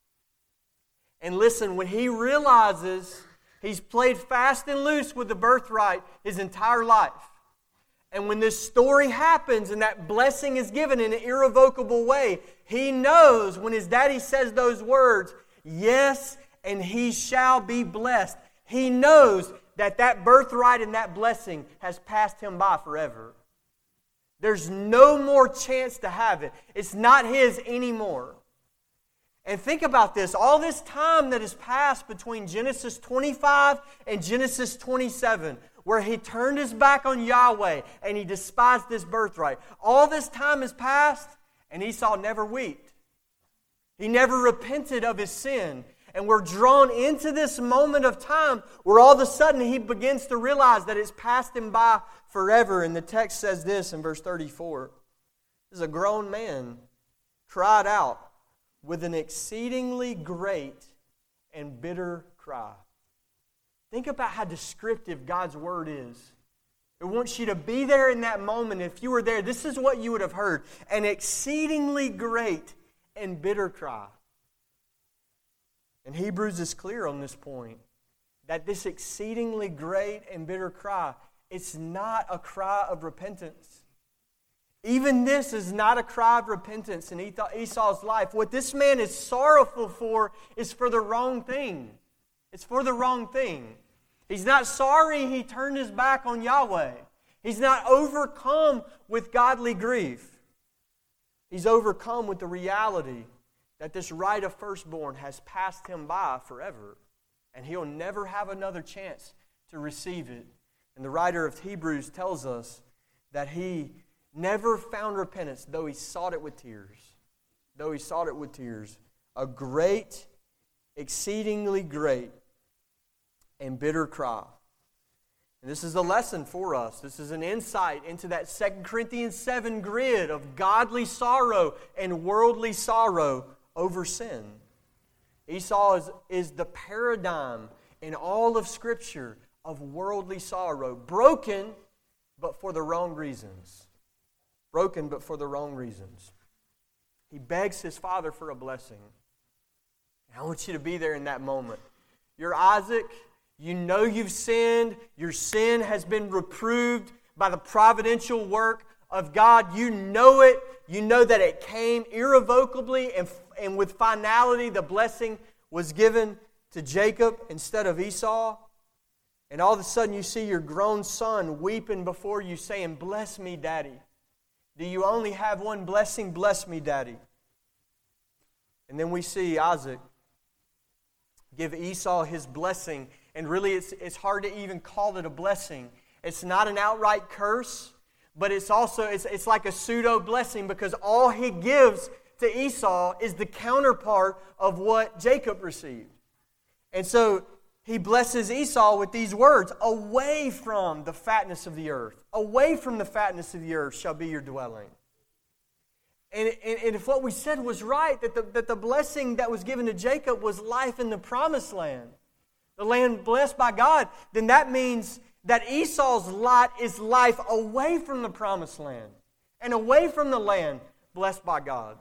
[SPEAKER 1] And listen, when he realizes he's played fast and loose with the birthright his entire life, and when this story happens and that blessing is given in an irrevocable way, he knows when his daddy says those words, yes, and he shall be blessed. He knows that that birthright and that blessing has passed him by forever. There's no more chance to have it. It's not his anymore. And think about this. All this time that has passed between Genesis twenty-five and Genesis twenty-seven, where he turned his back on Yahweh and he despised this birthright. All this time has passed and Esau never wept. He never repented of his sin. And we're drawn into this moment of time where all of a sudden he begins to realize that it's passed him by forever. And the text says this in verse thirty-four. This is a grown man cried out with an exceedingly great and bitter cry. Think about how descriptive God's word is. It wants you to be there in that moment. If you were there, this is what you would have heard. An exceedingly great and bitter cry. And Hebrews is clear on this point, that this exceedingly great and bitter cry, it's not a cry of repentance. Even this is not a cry of repentance in Esau's life. What this man is sorrowful for is for the wrong thing. It's for the wrong thing. He's not sorry he turned his back on Yahweh. He's not overcome with godly grief. He's overcome with the reality that this right of firstborn has passed him by forever, and he'll never have another chance to receive it. And the writer of Hebrews tells us that he never found repentance, though he sought it with tears. Though he sought it with tears. A great, exceedingly great, and bitter cry. And this is a lesson for us. This is an insight into that Second Corinthians seven grid of godly sorrow and worldly sorrow over sin. Esau is, is the paradigm in all of Scripture of worldly sorrow. Broken, but for the wrong reasons. Broken, but for the wrong reasons. He begs his father for a blessing. And I want you to be there in that moment. You're Isaac. You know you've sinned. Your sin has been reproved by the providential work of God. You know it. You know that it came irrevocably and, and with finality. The blessing was given to Jacob instead of Esau. And all of a sudden you see your grown son weeping before you saying, "Bless me, Daddy. Do you only have one blessing? Bless me, Daddy." And then we see Isaac give Esau his blessing. And really it's, it's hard to even call it a blessing. It's not an outright curse, but it's also, it's, it's like a pseudo blessing, because all he gives to Esau is the counterpart of what Jacob received. And so he blesses Esau with these words: "Away from the fatness of the earth, away from the fatness of the earth shall be your dwelling." And, and, and if what we said was right, that the, that the blessing that was given to Jacob was life in the promised land, the land blessed by God, then that means that Esau's lot is life away from the promised land and away from the land blessed by God.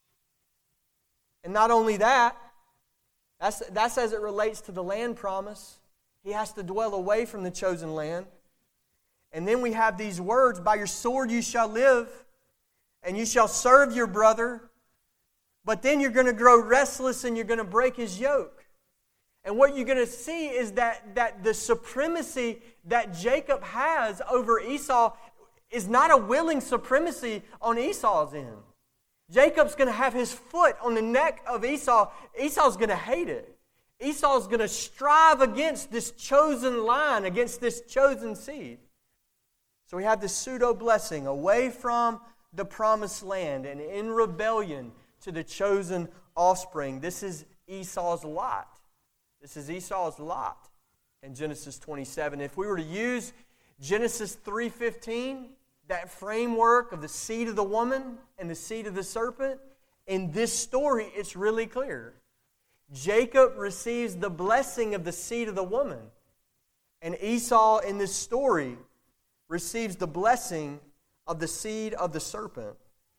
[SPEAKER 1] And not only that, that's, that's as it relates to the land promise. He has to dwell away from the chosen land. And then we have these words: "By your sword you shall live, and you shall serve your brother." But then you're going to grow restless and you're going to break his yoke. And what you're going to see is that, that the supremacy that Jacob has over Esau is not a willing supremacy on Esau's end. Jacob's going to have his foot on the neck of Esau. Esau's going to hate it. Esau's going to strive against this chosen line, against this chosen seed. So we have this pseudo blessing: away from the promised land and in rebellion to the chosen offspring. This is Esau's lot. This is Esau's lot in Genesis twenty-seven. If we were to use Genesis three fifteen, that framework of the seed of the woman and the seed of the serpent, in this story it's really clear. Jacob receives the blessing of the seed of the woman, and Esau in this story receives the blessing of the seed of the serpent.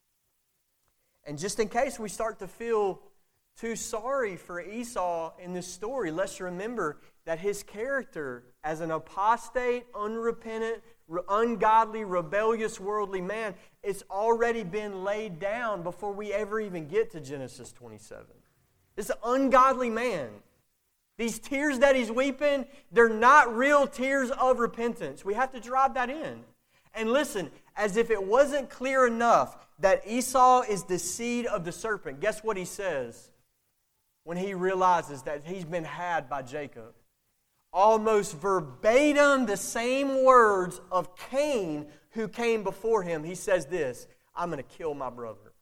[SPEAKER 1] And just in case we start to feel too sorry for Esau in this story, let's remember that his character as an apostate, unrepentant, ungodly, rebellious, worldly man, it's already been laid down before we ever even get to Genesis twenty-seven. This ungodly man, these tears that he's weeping, they're not real tears of repentance. We have to drive that in. And listen, as if it wasn't clear enough that Esau is the seed of the serpent, guess what he says when he realizes that he's been had by Jacob? Almost verbatim the same words of Cain, who came before him. He says this: "I'm going to kill my brother.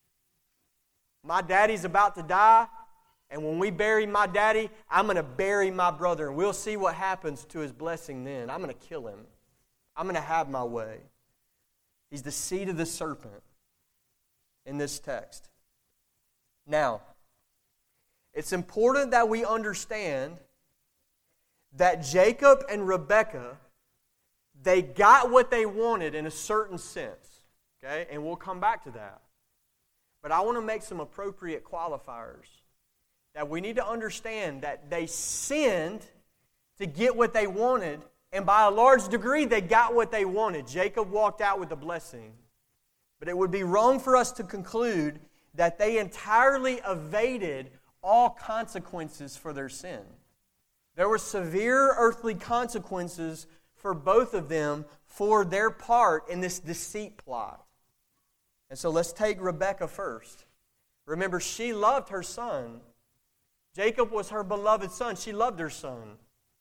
[SPEAKER 1] My daddy's about to die, and when we bury my daddy, I'm going to bury my brother, and we'll see what happens to his blessing then. I'm going to kill him. I'm going to have my way." He's the seed of the serpent in this text. Now, it's important that we understand that Jacob and Rebekah, they got what they wanted in a certain sense. Okay? And we'll come back to that. But I want to make some appropriate qualifiers. That we need to understand that they sinned to get what they wanted, and by a large degree they got what they wanted. Jacob walked out with a blessing. But it would be wrong for us to conclude that they entirely evaded all consequences for their sin. There were severe earthly consequences for both of them for their part in this deceit plot. And so let's take Rebekah first. Remember, she loved her son. Jacob was her beloved son. She loved her son.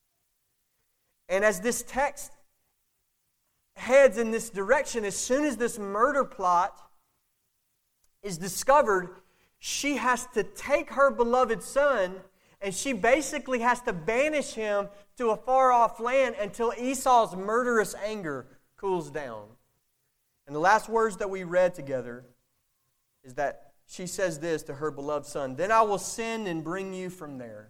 [SPEAKER 1] And as this text heads in this direction, as soon as this murder plot is discovered, she has to take her beloved son, and she basically has to banish him to a far-off land until Esau's murderous anger cools down. And the last words that we read together is that she says this to her beloved son: "Then I will send and bring you from there."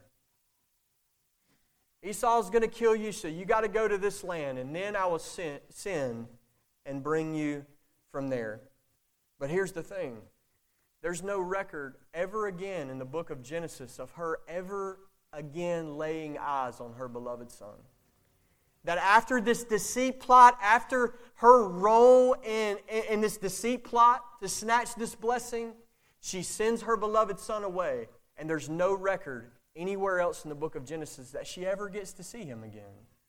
[SPEAKER 1] Esau's going to kill you, so you got to go to this land, and then I will send, send and bring you from there. But here's the thing. There's no record ever again in the book of Genesis of her ever again laying eyes on her beloved son. That after this deceit plot, after her role in, in, in this deceit plot to snatch this blessing, she sends her beloved son away, and there's no record anywhere else in the book of Genesis that she ever gets to see him again.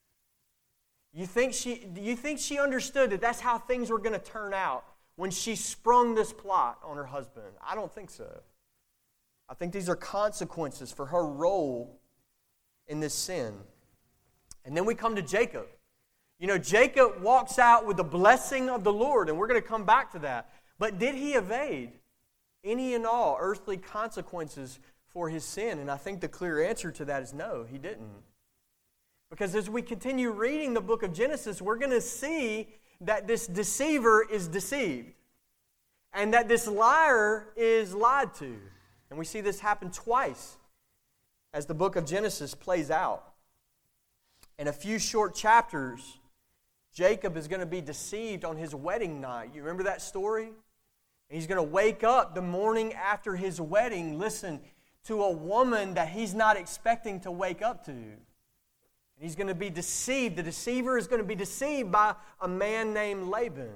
[SPEAKER 1] You think she, do you think she understood that that's how things were going to turn out when she sprung this plot on her husband? I don't think so. I think these are consequences for her role in this sin. And then we come to Jacob. You know, Jacob walks out with the blessing of the Lord, and we're going to come back to that. But did he evade any and all earthly consequences for his sin? And I think the clear answer to that is no, he didn't. Because as we continue reading the book of Genesis, we're going to see that this deceiver is deceived, and that this liar is lied to. And we see this happen twice as the book of Genesis plays out. In a few short chapters, Jacob is going to be deceived on his wedding night. You remember that story? And he's going to wake up the morning after his wedding, listen, to a woman that he's not expecting to wake up to. And he's going to be deceived. The deceiver is going to be deceived by a man named Laban.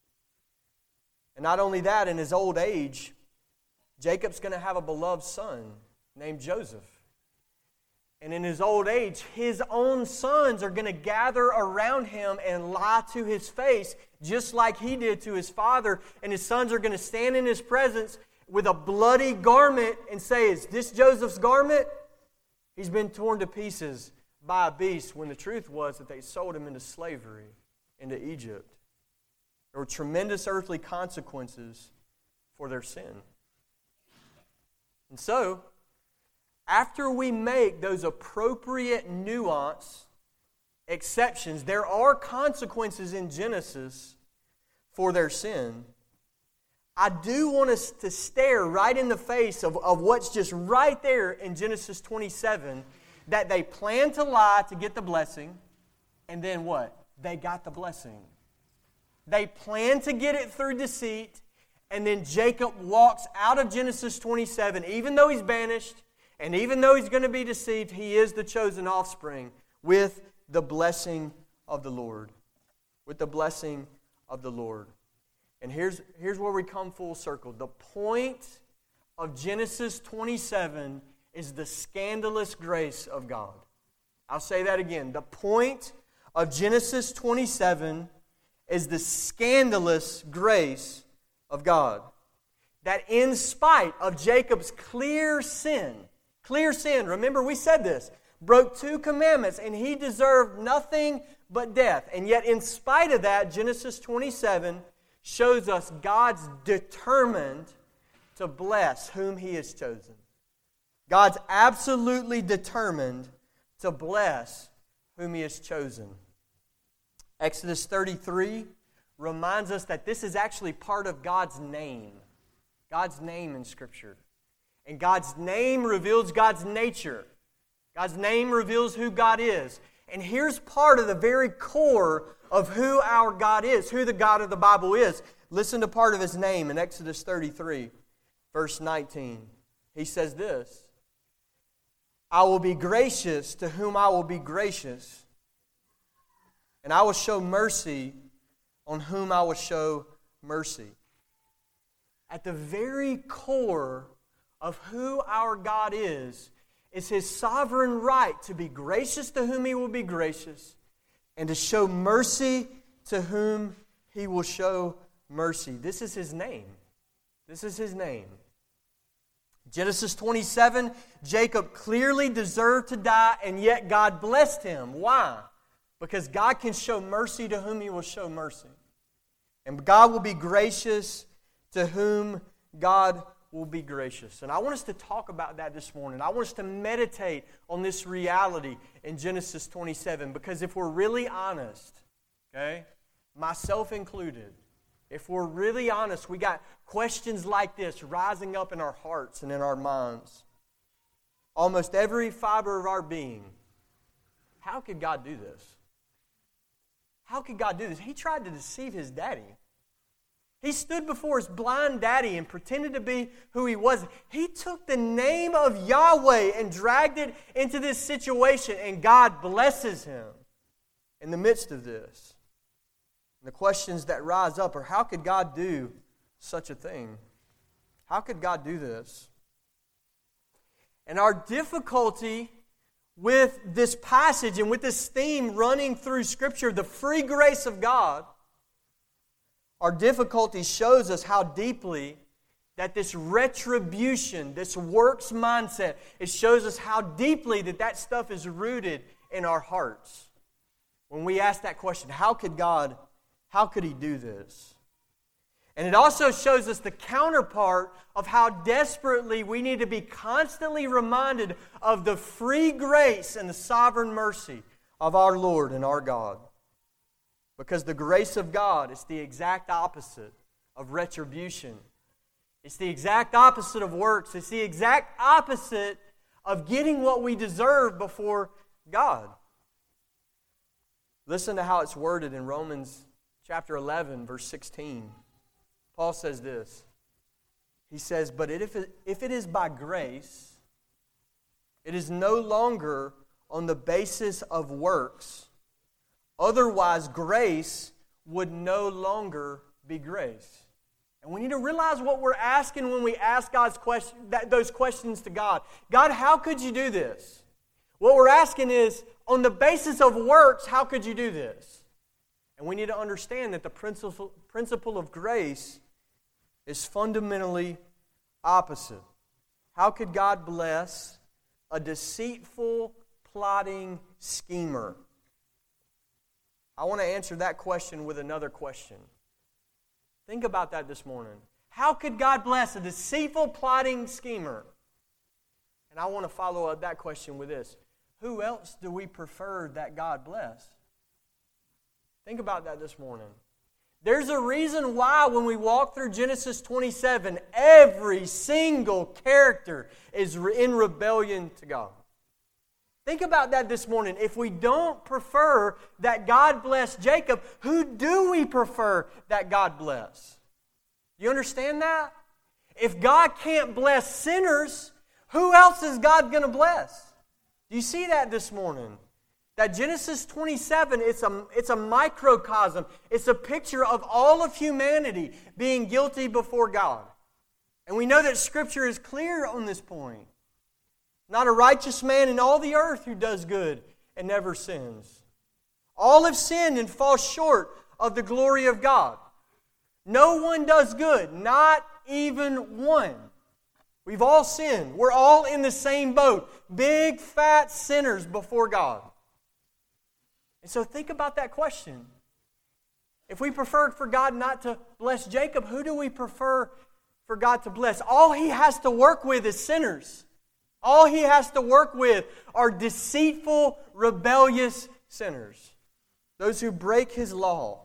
[SPEAKER 1] And not only that, in his old age, Jacob's going to have a beloved son named Joseph. And in his old age, his own sons are going to gather around him and lie to his face, just like he did to his father. And his sons are going to stand in his presence with a bloody garment and say, "Is this Joseph's garment? He's been torn to pieces by a beast," when the truth was that they sold him into slavery, into Egypt. There were tremendous earthly consequences for their sin. And so, after we make those appropriate nuance exceptions, there are consequences in Genesis for their sin. I do want us to stare right in the face of, of what's just right there in Genesis twenty-seven, that they planned to lie to get the blessing, and then what? They got the blessing. They planned to get it through deceit, and then Jacob walks out of Genesis twenty-seven, even though he's banished, and even though he's going to be deceived, he is the chosen offspring with the blessing of the Lord. With the blessing of the Lord. And here's, here's where we come full circle. The point of Genesis twenty-seven is the scandalous grace of God. I'll say that again. The point of Genesis twenty-seven is the scandalous grace of God. That in spite of Jacob's clear sin, clear sin, remember we said this, broke two commandments and he deserved nothing but death. And yet in spite of that, Genesis twenty-seven shows us God's determined to bless whom He has chosen. God's absolutely determined to bless whom He has chosen. Exodus thirty-three reminds us that this is actually part of God's name. God's name in Scripture. And God's name reveals God's nature. God's name reveals who God is. And here's part of the very core of who our God is, who the God of the Bible is. Listen to part of His name in Exodus thirty-three, verse nineteen. He says this, "I will be gracious to whom I will be gracious, and I will show mercy on whom I will show mercy." At the very core of who our God is, is His sovereign right to be gracious to whom He will be gracious, and to show mercy to whom He will show mercy. This is His name. This is His name. Genesis twenty-seven, Jacob clearly deserved to die, and yet God blessed him. Why? Because God can show mercy to whom He will show mercy. And God will be gracious to whom God will be gracious. And I want us to talk about that this morning. I want us to meditate on this reality in Genesis twenty-seven, because if we're really honest, okay, myself included, if we're really honest, we got questions like this rising up in our hearts and in our minds. Almost every fiber of our being. How could God do this? How could God do this? He tried to deceive His daddy. He stood before his blind daddy and pretended to be who he was. He took the name of Yahweh and dragged it into this situation, and God blesses him in the midst of this. And the questions that rise up are, how could God do such a thing? How could God do this? And our difficulty with this passage and with this theme running through Scripture, the free grace of God, our difficulty shows us how deeply that this retribution, this works mindset, it shows us how deeply that that stuff is rooted in our hearts. When we ask that question, how could God, how could He do this? And it also shows us the counterpart of how desperately we need to be constantly reminded of the free grace and the sovereign mercy of our Lord and our God. Because the grace of God is the exact opposite of retribution. It's the exact opposite of works. It's the exact opposite of getting what we deserve before God. Listen to how it's worded in Romans chapter eleven, verse sixteen. Paul says this. He says, but if it, if it is by grace, it is no longer on the basis of works. Otherwise, grace would no longer be grace. And we need to realize what we're asking when we ask God's question, that, those questions to God. God, how could you do this? What we're asking is, on the basis of works, how could you do this? And we need to understand that the principle, principle of grace is fundamentally opposite. How could God bless a deceitful, plotting schemer? I want to answer that question with another question. Think about that this morning. How could God bless a deceitful, plotting schemer? And I want to follow up that question with this. Who else do we prefer that God bless? Think about that this morning. There's a reason why when we walk through Genesis twenty-seven, every single character is in rebellion to God. Think about that this morning. If we don't prefer that God bless Jacob, who do we prefer that God bless? You understand that? If God can't bless sinners, who else is God going to bless? Do you see that this morning? That Genesis twenty-seven, it's a, it's a microcosm. It's a picture of all of humanity being guilty before God. And we know that Scripture is clear on this point. Not a righteous man in all the earth who does good and never sins. All have sinned and fall short of the glory of God. No one does good, not even one. We've all sinned. We're all in the same boat. Big, fat sinners before God. And so think about that question. If we prefer for God not to bless Jacob, who do we prefer for God to bless? All He has to work with is sinners. All He has to work with are deceitful, rebellious sinners. Those who break His law.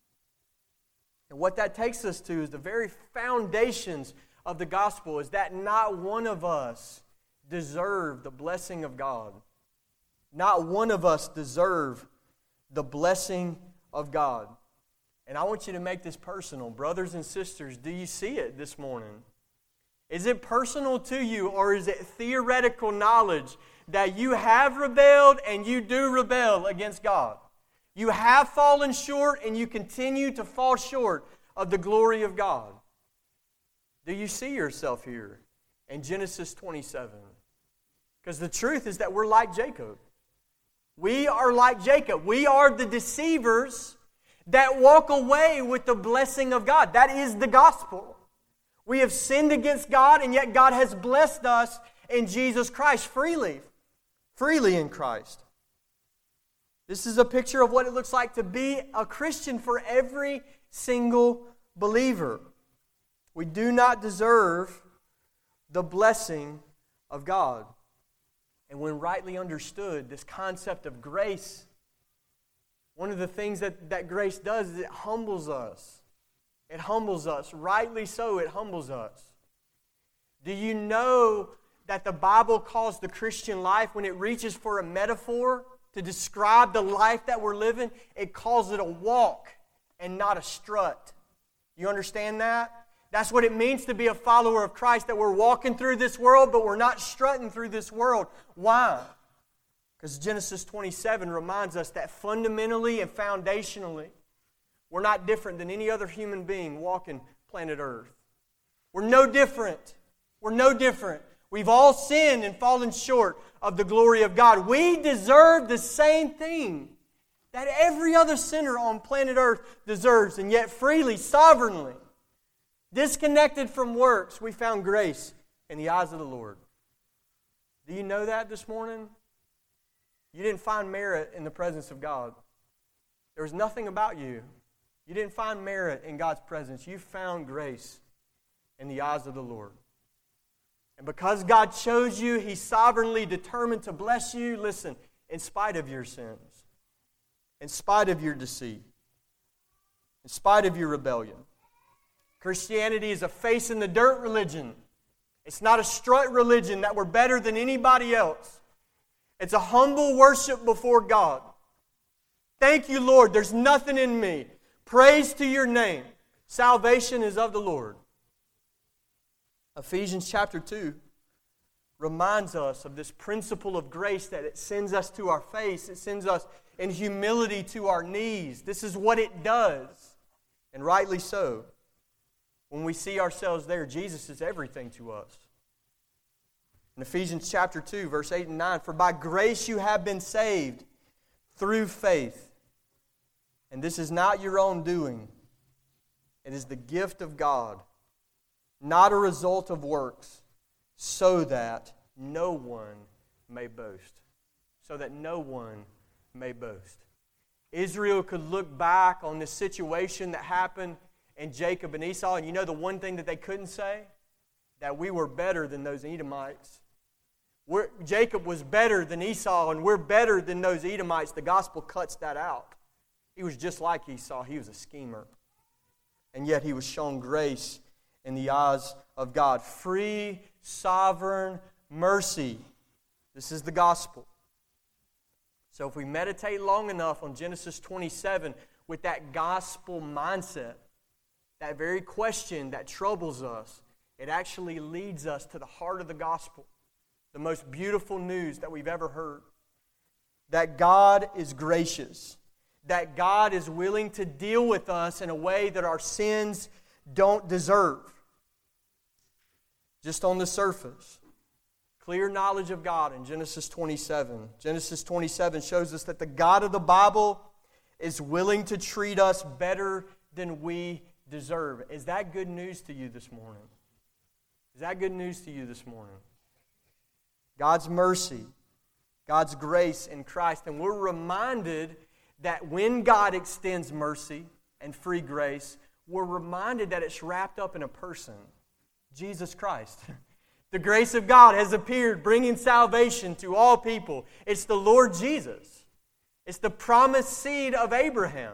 [SPEAKER 1] And what that takes us to is the very foundations of the gospel is that not one of us deserve the blessing of God. Not one of us deserve the blessing of God. And I want you to make this personal. Brothers and sisters, do you see it this morning? Is it personal to you, or is it theoretical knowledge that you have rebelled and you do rebel against God? You have fallen short and you continue to fall short of the glory of God. Do you see yourself here in Genesis twenty-seven? Because the truth is that we're like Jacob. We are like Jacob. We are the deceivers that walk away with the blessing of God. That is the gospel. We have sinned against God, and yet God has blessed us in Jesus Christ freely. Freely in Christ. This is a picture of what it looks like to be a Christian for every single believer. We do not deserve the blessing of God. And when rightly understood, this concept of grace, one of the things that, that grace does is it humbles us. It humbles us. Rightly so, it humbles us. Do you know that the Bible calls the Christian life, when it reaches for a metaphor to describe the life that we're living, it calls it a walk and not a strut. You understand that? That's what it means to be a follower of Christ, that we're walking through this world, but we're not strutting through this world. Why? Because Genesis twenty-seven reminds us that fundamentally and foundationally, we're not different than any other human being walking planet Earth. We're no different. We're no different. We've all sinned and fallen short of the glory of God. We deserve the same thing that every other sinner on planet Earth deserves, and yet freely, sovereignly, disconnected from works, we found grace in the eyes of the Lord. Do you know that this morning? You didn't find merit in the presence of God. There was nothing about you. You didn't find merit in God's presence. You found grace in the eyes of the Lord. And because God chose you, He sovereignly determined to bless you, listen, in spite of your sins, in spite of your deceit, in spite of your rebellion. Christianity is a face-in-the-dirt religion. It's not a strut religion that we're better than anybody else. It's a humble worship before God. Thank you, Lord. There's nothing in me. Praise to your name. Salvation is of the Lord. Ephesians chapter two reminds us of this principle of grace that it sends us to our face. It sends us in humility to our knees. This is what it does. And rightly so. When we see ourselves there, Jesus is everything to us. In Ephesians chapter two, verse eight and nine, for by grace you have been saved through faith. And this is not your own doing. It is the gift of God, not a result of works, so that no one may boast. So that no one may boast. Israel could look back on this situation that happened in Jacob and Esau, and you know the one thing that they couldn't say? That we were better than those Edomites. We're, Jacob was better than Esau, and we're better than those Edomites. The gospel cuts that out. He was just like Esau. He was a schemer. And yet he was shown grace in the eyes of God. Free, sovereign mercy. This is the gospel. So if we meditate long enough on Genesis twenty-seven with that gospel mindset, that very question that troubles us, it actually leads us to the heart of the gospel, the most beautiful news that we've ever heard. That God is gracious. That God is willing to deal with us in a way that our sins don't deserve. Just on the surface. Clear knowledge of God in Genesis twenty-seven. Genesis twenty-seven shows us that the God of the Bible is willing to treat us better than we deserve. Is that good news to you this morning? Is that good news to you this morning? God's mercy, God's grace in Christ. And we're reminded that when God extends mercy and free grace, we're reminded that it's wrapped up in a person, Jesus Christ. The grace of God has appeared, bringing salvation to all people. It's the Lord Jesus. It's the promised seed of Abraham.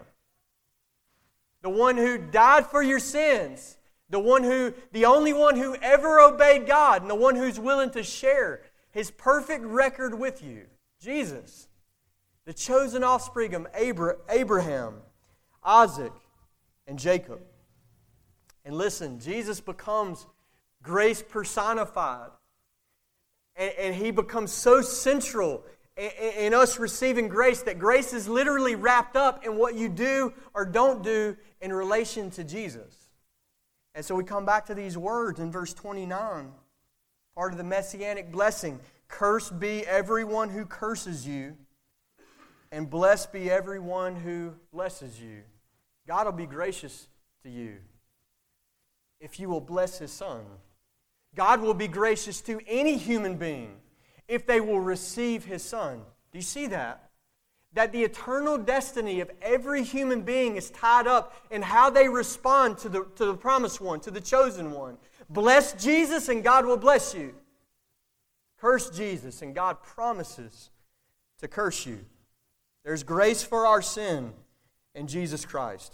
[SPEAKER 1] The one who died for your sins. The one who, the only one who ever obeyed God, and the one who's willing to share His perfect record with you. Jesus. The chosen offspring of Abraham, Isaac, and Jacob. And listen, Jesus becomes grace personified. And, and He becomes so central in, in us receiving grace that grace is literally wrapped up in what you do or don't do in relation to Jesus. And so we come back to these words in verse twenty-nine. Part of the messianic blessing. Cursed be everyone who curses you, and blessed be everyone who blesses you. God will be gracious to you if you will bless His Son. God will be gracious to any human being if they will receive His Son. Do you see that? That the eternal destiny of every human being is tied up in how they respond to the, to the promised one, to the chosen one. Bless Jesus and God will bless you. Curse Jesus and God promises to curse you. There's grace for our sin in Jesus Christ.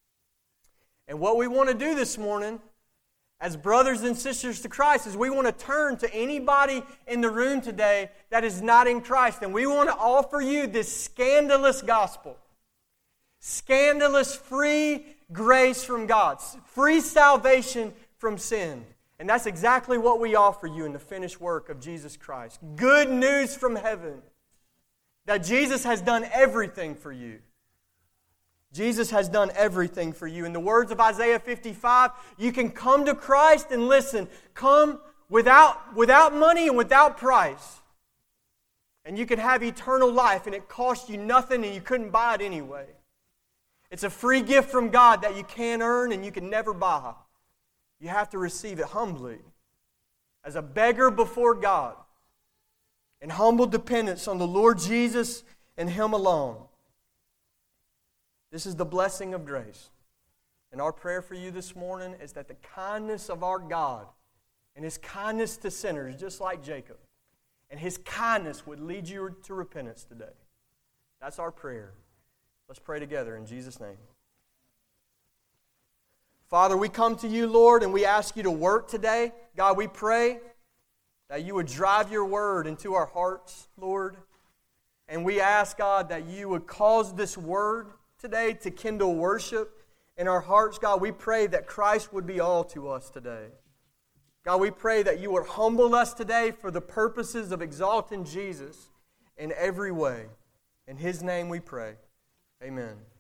[SPEAKER 1] And what we want to do this morning, as brothers and sisters to Christ, is we want to turn to anybody in the room today that is not in Christ. And we want to offer you this scandalous gospel. Scandalous free grace from God. Free salvation from sin. And that's exactly what we offer you in the finished work of Jesus Christ. Good news from heaven. That Jesus has done everything for you. Jesus has done everything for you. In the words of Isaiah fifty-five, you can come to Christ and listen. Come without, without money and without price. And you can have eternal life, and it costs you nothing and you couldn't buy it anyway. It's a free gift from God that you can't earn and you can never buy. You have to receive it humbly, as a beggar before God, in humble dependence on the Lord Jesus and Him alone. This is the blessing of grace. And our prayer for you this morning is that the kindness of our God and His kindness to sinners, just like Jacob, and His kindness would lead you to repentance today. That's our prayer. Let's pray together in Jesus' name. Father, we come to you, Lord, and we ask you to work today. God, we pray that you would drive your word into our hearts, Lord. And we ask, God, that you would cause this word today to kindle worship in our hearts. God, we pray that Christ would be all to us today. God, we pray that you would humble us today for the purposes of exalting Jesus in every way. In His name we pray. Amen.